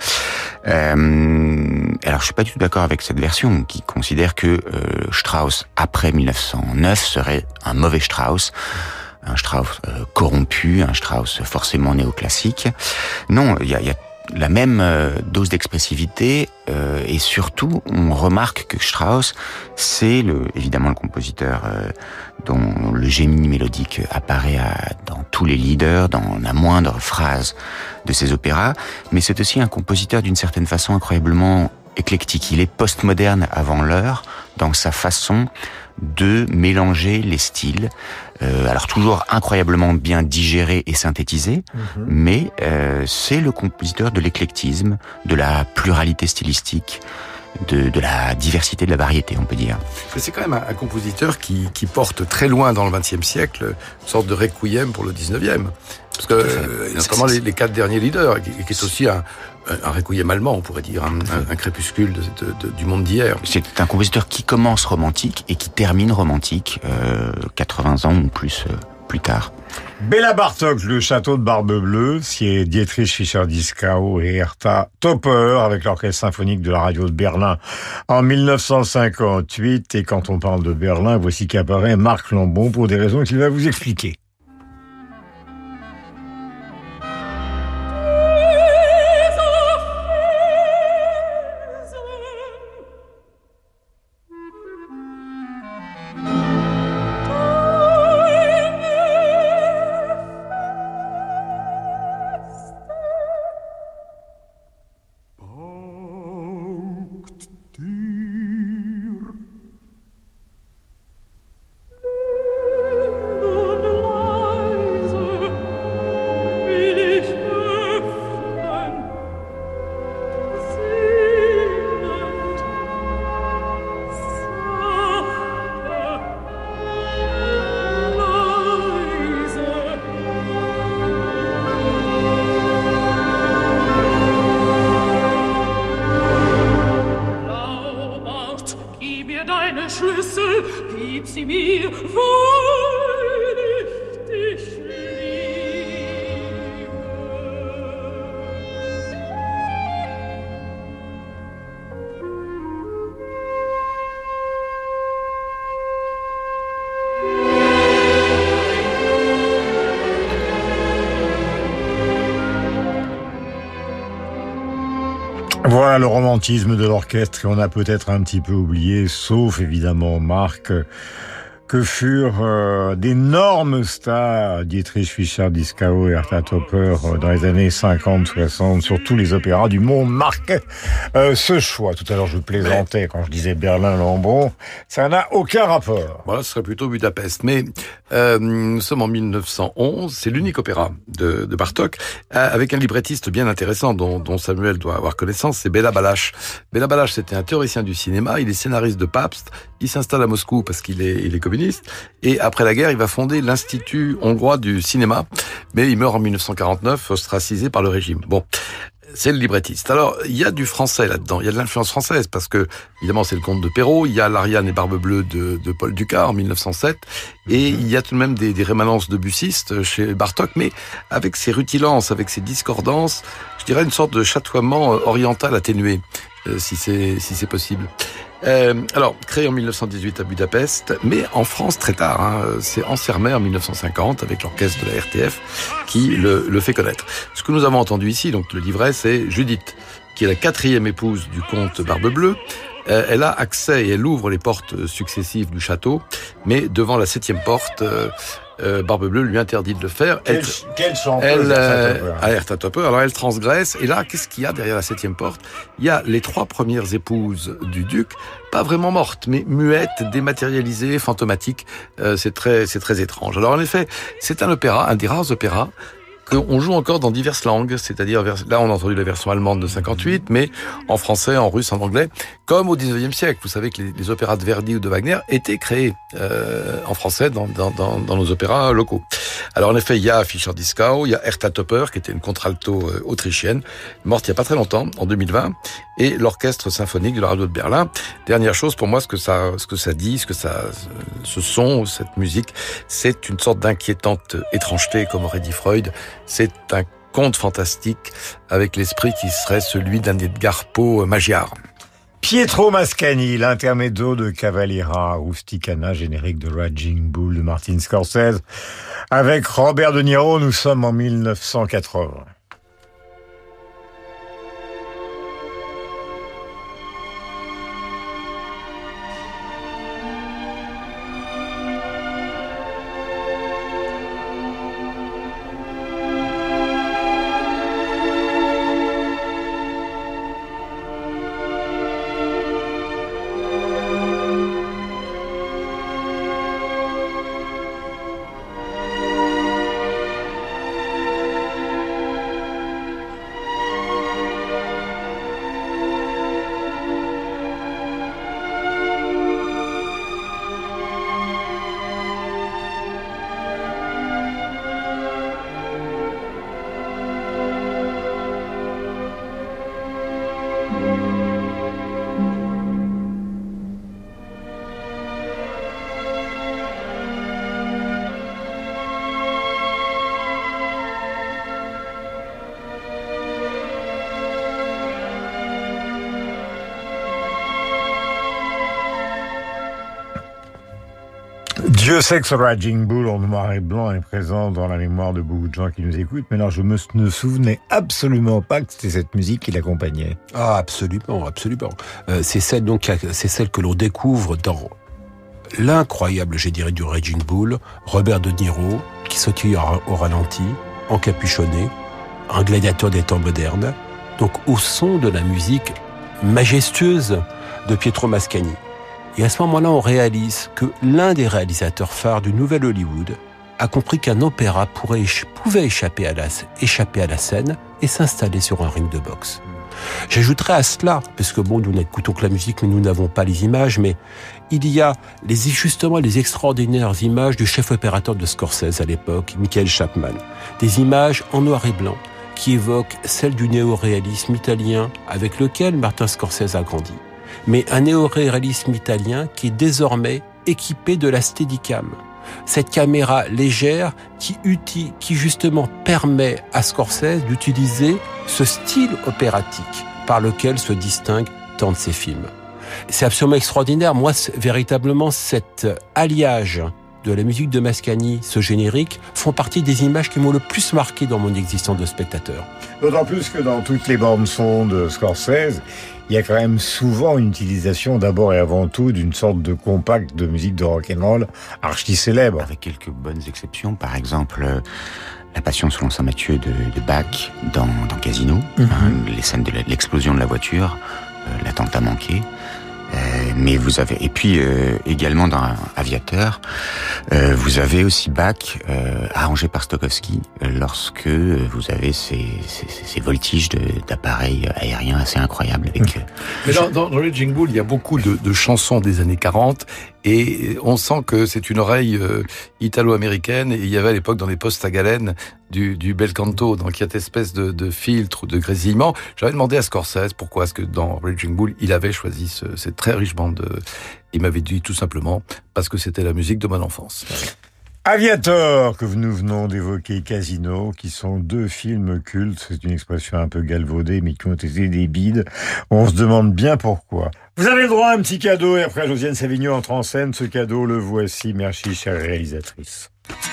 Euh, alors, je suis pas du tout d'accord avec cette version qui considère que euh, Strauss après mille neuf cent neuf serait un mauvais Strauss. Un Strauss euh, corrompu, un Strauss forcément néoclassique. Non, il y a, y a la même euh, dose d'expressivité euh, et surtout, on remarque que Strauss, c'est le, évidemment le compositeur euh, dont le génie mélodique apparaît à, dans tous les leaders, dans la moindre phrase de ses opéras, mais c'est aussi un compositeur d'une certaine façon incroyablement éclectique. Il est postmoderne avant l'heure dans sa façon de mélanger les styles, euh, alors toujours incroyablement bien digéré et synthétisé, mmh. mais euh, c'est le compositeur de l'éclectisme, de la pluralité stylistique, de, de la diversité, de la variété, on peut dire. C'est quand même un, un compositeur qui, qui porte très loin dans le vingtième siècle une sorte de requiem pour le dix-neuvième. Parce que, euh, notamment les, les quatre derniers leaders, qui, qui est aussi un, un requiem allemand, on pourrait dire, un, un, un crépuscule de, de, de, du monde d'hier. C'est un compositeur qui commence romantique et qui termine romantique euh, quatre-vingts ans ou plus euh, plus tard. Béla Bartók, le château de Barbe-Bleue, c'est Dietrich Fischer-Dieskau et Hertha Topper avec l'orchestre symphonique de la radio de Berlin en mille neuf cent cinquante-huit. Et quand on parle de Berlin, voici qu'apparaît Marc Lambon pour des raisons qu'il va vous expliquer. Voilà le romantisme de l'orchestre qu'on a peut-être un petit peu oublié, sauf évidemment Marc, que furent euh, d'énormes stars, Dietrich Fischer-Dieskau et Hertha Topper, euh, dans les années cinquante soixante, sur tous les opéras du monde. Marc, euh, ce choix, tout à l'heure je plaisantais quand je disais Berlin-Lambon, ça n'a aucun rapport. Voilà, ce serait plutôt Budapest. Mais euh, nous sommes en mille neuf cent onze, c'est l'unique opéra de, de Bartók, avec un librettiste bien intéressant dont, dont Samuel doit avoir connaissance, c'est Béla Balázs. Béla Balázs, c'était un théoricien du cinéma, il est scénariste de Pabst, il s'installe à Moscou parce qu'il est, il est communiste. Et après la guerre, il va fonder l'Institut hongrois du cinéma, mais il meurt en mille neuf cent quarante-neuf, ostracisé par le régime. Bon, c'est le librettiste. Alors, il y a du français là-dedans, il y a de l'influence française, parce que, évidemment, c'est le comte de Perrault, il y a l'Ariane et Barbe Bleue de, de Paul Dukas en mille neuf cent sept, et il y a tout de même des, des rémanences de bussistes chez Bartók, mais avec ses rutilances, avec ses discordances, je dirais une sorte de chatoiement oriental atténué, euh, si c'est si c'est possible. Euh, alors, créé en mille neuf cent dix-huit à Budapest, mais en France très tard, hein, c'est Ansermet en mille neuf cent cinquante avec l'orchestre de la R T F qui le, le fait connaître. Ce que nous avons entendu ici, donc le livret, c'est Judith, qui est la quatrième épouse du comte Barbe-Bleue. Euh, elle a accès et elle ouvre les portes successives du château, mais devant la septième porte, euh, Euh, Barbe-Bleue lui interdit de le faire. Quelle, elle, quelle chanteuse, elle, euh, à Hertha Topper. Alors elle transgresse. Et là, qu'est-ce qu'il y a derrière la septième porte? Il y a les trois premières épouses du duc, pas vraiment mortes, mais muettes, dématérialisées, fantomatiques. Euh, c'est très, c'est très étrange. Alors en effet, c'est un opéra, un des rares opéras qu'on joue encore dans diverses langues, c'est-à-dire, là on a entendu la version allemande de cinquante-huit, mais en français, en russe, en anglais, comme au dix-neuvième siècle. Vous savez que les, les opéras de Verdi ou de Wagner étaient créés euh, en français dans, dans, dans, dans nos opéras locaux. Alors en effet, il y a Fischer-Dieskau, il y a Hertha Topper, qui était une contralto euh, autrichienne, morte il y a pas très longtemps, en deux mille vingt, et l'orchestre symphonique de la radio de Berlin. Dernière chose pour moi, ce que ça, ce que ça dit, ce que ça, ce son, cette musique, c'est une sorte d'inquiétante étrangeté, comme aurait dit Freud. C'est un conte fantastique avec l'esprit qui serait celui d'un Edgar Poe magyar. Pietro Mascagni, l'intermezzo de Cavaliera Rusticana, générique de Raging Bull de Martin Scorsese. Avec Robert De Niro, nous sommes en mille neuf cent quatre-vingts. Je sais que ce Raging Bull en noir et blanc est présent dans la mémoire de beaucoup de gens qui nous écoutent, mais alors je me ne souvenais absolument pas que c'était cette musique qui l'accompagnait. Ah, absolument, absolument. Euh, c'est celle donc, c'est celle que l'on découvre dans l'incroyable, je dirais, du Raging Bull, Robert De Niro, qui sautille au ralenti, encapuchonné, un gladiateur des temps modernes, donc au son de la musique majestueuse de Pietro Mascagni. Et à ce moment-là, on réalise que l'un des réalisateurs phares du Nouvel Hollywood a compris qu'un opéra pourrait, pouvait échapper à, la, échapper à la scène et s'installer sur un ring de boxe. J'ajouterais à cela, parce que bon, nous n'écoutons que la musique, mais nous n'avons pas les images, mais il y a les, justement les extraordinaires images du chef opérateur de Scorsese à l'époque, Michael Chapman. Des images en noir et blanc qui évoquent celles du néo-réalisme italien avec lequel Martin Scorsese a grandi. Mais un néo-réalisme italien qui est désormais équipé de la Steadicam. Cette caméra légère qui, uti, qui justement permet à Scorsese d'utiliser ce style opératique par lequel se distinguent tant de ses films. C'est absolument extraordinaire. Moi, véritablement, cet alliage de la musique de Mascagni, ce générique, font partie des images qui m'ont le plus marqué dans mon existence de spectateur. D'autant plus que dans toutes les bandes-son de Scorsese, il y a quand même souvent une utilisation d'abord et avant tout d'une sorte de compact de musique de rock'n'roll archi célèbre. Avec quelques bonnes exceptions, par exemple euh, la Passion selon saint Matthieu de, de Bach dans, dans Casino, mm-hmm. hein, les scènes de l'explosion de la voiture, euh, l'attentat manqué. Euh, mais vous avez et puis euh, également dans Aviateur, euh, vous avez aussi Bach euh, arrangé par Stokowski euh, lorsque vous avez ces, ces, ces voltiges de, d'appareils aériens assez incroyables. Avec, euh, mais dans, dans, dans Raging Bull, il y a beaucoup de, de chansons des années quarante et on sent que c'est une oreille euh, italo-américaine. Et il y avait à l'époque dans les postes à galène du, du bel canto, donc il y a cette espèce de, de filtre, de grésillement. J'avais demandé à Scorsese pourquoi est-ce que dans Raging Bull il avait choisi ce, cette très riche bande. Il m'avait dit tout simplement parce que c'était la musique de mon enfance. Aviator, que nous venons d'évoquer, Casino, qui sont deux films cultes, c'est une expression un peu galvaudée, mais qui ont été des bides. On se demande bien pourquoi. Vous avez le droit à un petit cadeau, et après Josiane Savigno entre en scène. Ce cadeau, le voici. Merci, chère réalisatrice.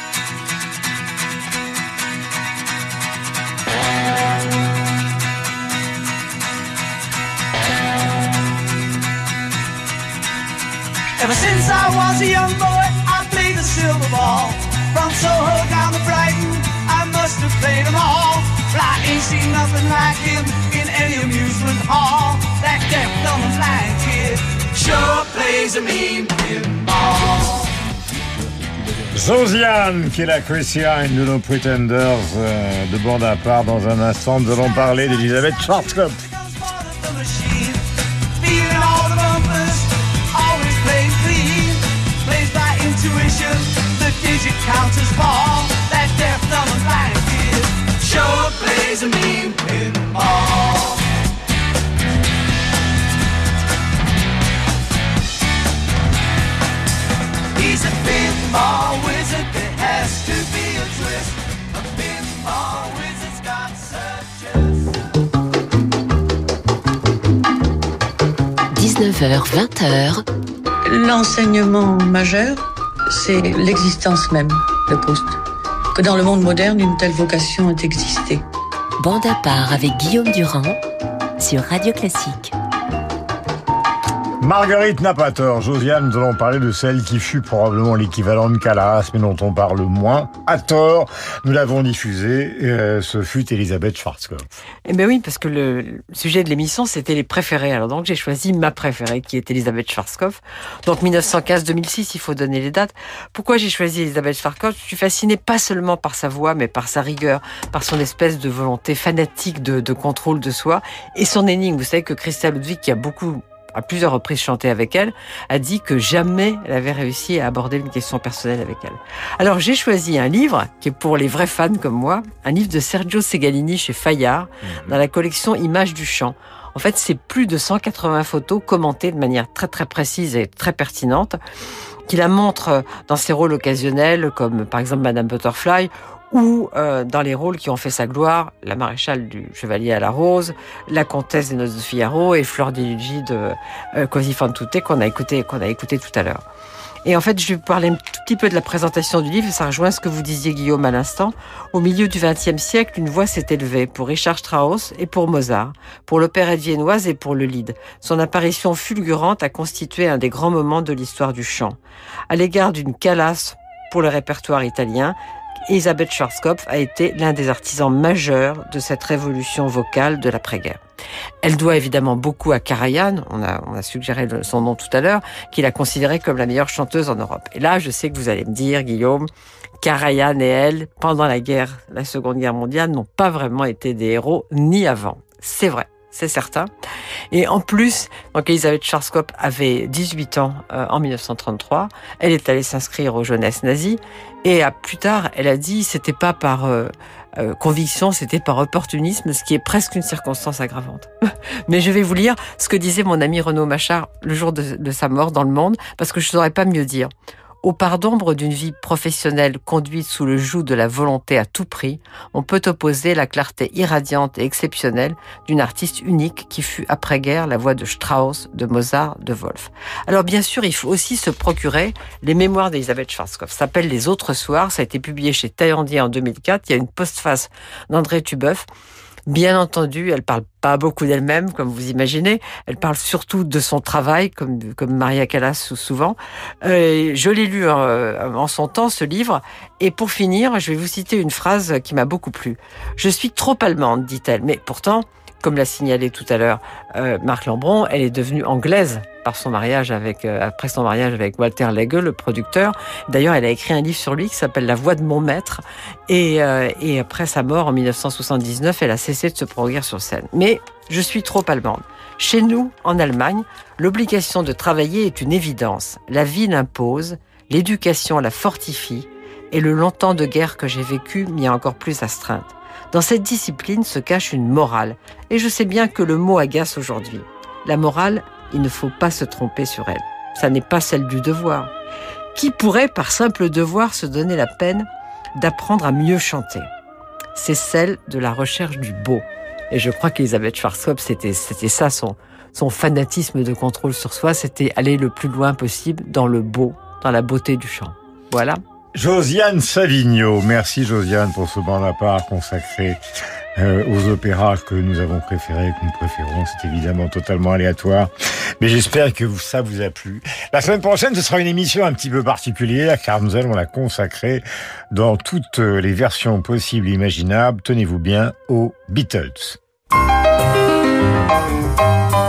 Ever since I was a young boy, I played the silver ball. From Soho down to Brighton, I must have played them all. But I ain't seen nothing like him in any amusement hall. That deaf, dumb and blind kid sure plays a mean pinball. Josiane, qui est la Christiane de nos Pretenders euh, de bande à part. Dans un instant, nous allons parler d'Elisabeth Schwarzkopf. Intuition, the digit counters fall. That deaf, dumb and blind kid sure plays a mean pinball. He's a pinball wizard, there has to be a twist. A pinball wizard's got such a... dix-neuf heures, vingt heures. L'enseignement majeur, c'est l'existence même de Proust. Que dans le monde moderne, une telle vocation ait existé. Bande à part avec Guillaume Durand sur Radio Classique. Marguerite n'a pas tort. Josiane, nous allons parler de celle qui fut probablement l'équivalent de Callas, mais dont on parle moins. À tort, nous l'avons diffusée. Euh, ce fut Elisabeth Schwarzkopf. Eh ben oui, parce que le, le sujet de l'émission, c'était les préférés. Alors donc, j'ai choisi ma préférée, qui est Elisabeth Schwarzkopf. Donc, dix-neuf cent quinze deux mille six, il faut donner les dates. Pourquoi j'ai choisi Elisabeth Schwarzkopf ? Je suis fascinée pas seulement par sa voix, mais par sa rigueur, par son espèce de volonté fanatique de, de contrôle de soi et son énigme. Vous savez que Christa Ludwig, qui a beaucoup... à plusieurs reprises chanté avec elle, a dit que jamais elle avait réussi à aborder une question personnelle avec elle. Alors j'ai choisi un livre qui est pour les vrais fans comme moi, un livre de Sergio Segalini chez Fayard, mmh. dans la collection Images du chant. En fait, c'est plus de cent quatre-vingts photos commentées de manière très très précise et très pertinente, qui la montrent dans ses rôles occasionnels, comme par exemple Madame Butterfly, ou euh, dans les rôles qui ont fait sa gloire, la maréchale du Chevalier à la Rose, la comtesse des Noces de Figaro et Fleur des Luggi de euh, Così fan tutte qu'on a écouté, qu'on a écouté tout à l'heure. Et en fait, je vais vous parler un tout petit peu de la présentation du livre, ça rejoint ce que vous disiez, Guillaume, à l'instant. Au milieu du vingtième siècle, une voix s'est élevée pour Richard Strauss et pour Mozart, pour l'opérette viennoise et pour le Lied. Son apparition fulgurante a constitué un des grands moments de l'histoire du chant. À l'égard d'une Callas pour le répertoire italien, Elisabeth Schwarzkopf a été l'un des artisans majeurs de cette révolution vocale de l'après-guerre. Elle doit évidemment beaucoup à Karajan, on a, on a suggéré son nom tout à l'heure, qu'il a considérée comme la meilleure chanteuse en Europe. Et là, je sais que vous allez me dire, Guillaume, Karajan et elle, pendant la guerre, la Seconde Guerre mondiale, n'ont pas vraiment été des héros, ni avant. C'est vrai. C'est certain. Et en plus, donc Elisabeth Schwarzkopf avait dix-huit ans euh, en dix-neuf cent trente-trois. Elle est allée s'inscrire aux jeunesses nazies. Et à, plus tard, elle a dit, c'était pas par euh, euh, conviction, c'était par opportunisme, ce qui est presque une circonstance aggravante. Mais je vais vous lire ce que disait mon ami Renaud Machard le jour de, de sa mort dans Le Monde, parce que je ne saurais pas mieux dire. Aux parts d'ombre d'une vie professionnelle conduite sous le joug de la volonté à tout prix, on peut opposer la clarté irradiante et exceptionnelle d'une artiste unique qui fut après-guerre la voix de Strauss, de Mozart, de Wolf. Alors bien sûr, il faut aussi se procurer les mémoires d'Elisabeth Schwarzkopf. Ça s'appelle Les Autres Soirs, ça a été publié chez Taillandier en deux mille quatre. Il y a une postface d'André Tubeuf. Bien entendu, elle parle pas beaucoup d'elle-même, comme vous imaginez. Elle parle surtout de son travail, comme, comme Maria Callas souvent. Euh, je l'ai lu en, en son temps, ce livre. Et pour finir, je vais vous citer une phrase qui m'a beaucoup plu. « Je suis trop allemande, dit-elle. Mais pourtant, comme l'a signalé tout à l'heure euh, Marc Lambron, elle est devenue anglaise par son mariage avec, euh, après son mariage avec Walter Legge, le producteur. D'ailleurs, elle a écrit un livre sur lui qui s'appelle La voix de mon maître. Et, euh, et après sa mort en dix-neuf cent soixante-dix-neuf, elle a cessé de se produire sur scène. Mais je suis trop allemande. Chez nous, en Allemagne, l'obligation de travailler est une évidence. La vie l'impose, l'éducation la fortifie, et le long temps de guerre que j'ai vécu m'y a encore plus astreinte. Dans cette discipline se cache une morale, et je sais bien que le mot agace aujourd'hui. La morale, il ne faut pas se tromper sur elle. Ça n'est pas celle du devoir. Qui pourrait, par simple devoir, se donner la peine d'apprendre à mieux chanter? C'est celle de la recherche du beau. Et je crois qu'Elisabeth Schwarzkopf, c'était, c'était ça, son, son fanatisme de contrôle sur soi, c'était aller le plus loin possible dans le beau, dans la beauté du chant. Voilà. Josiane Savigno, merci Josiane pour ce banc à part consacré euh, aux opéras que nous avons préférés, que nous préférons. C'est évidemment totalement aléatoire, mais j'espère que ça vous a plu. La semaine prochaine, ce sera une émission un petit peu particulière, car nous allons la consacrer dans toutes les versions possibles et imaginables, tenez-vous bien, aux Beatles.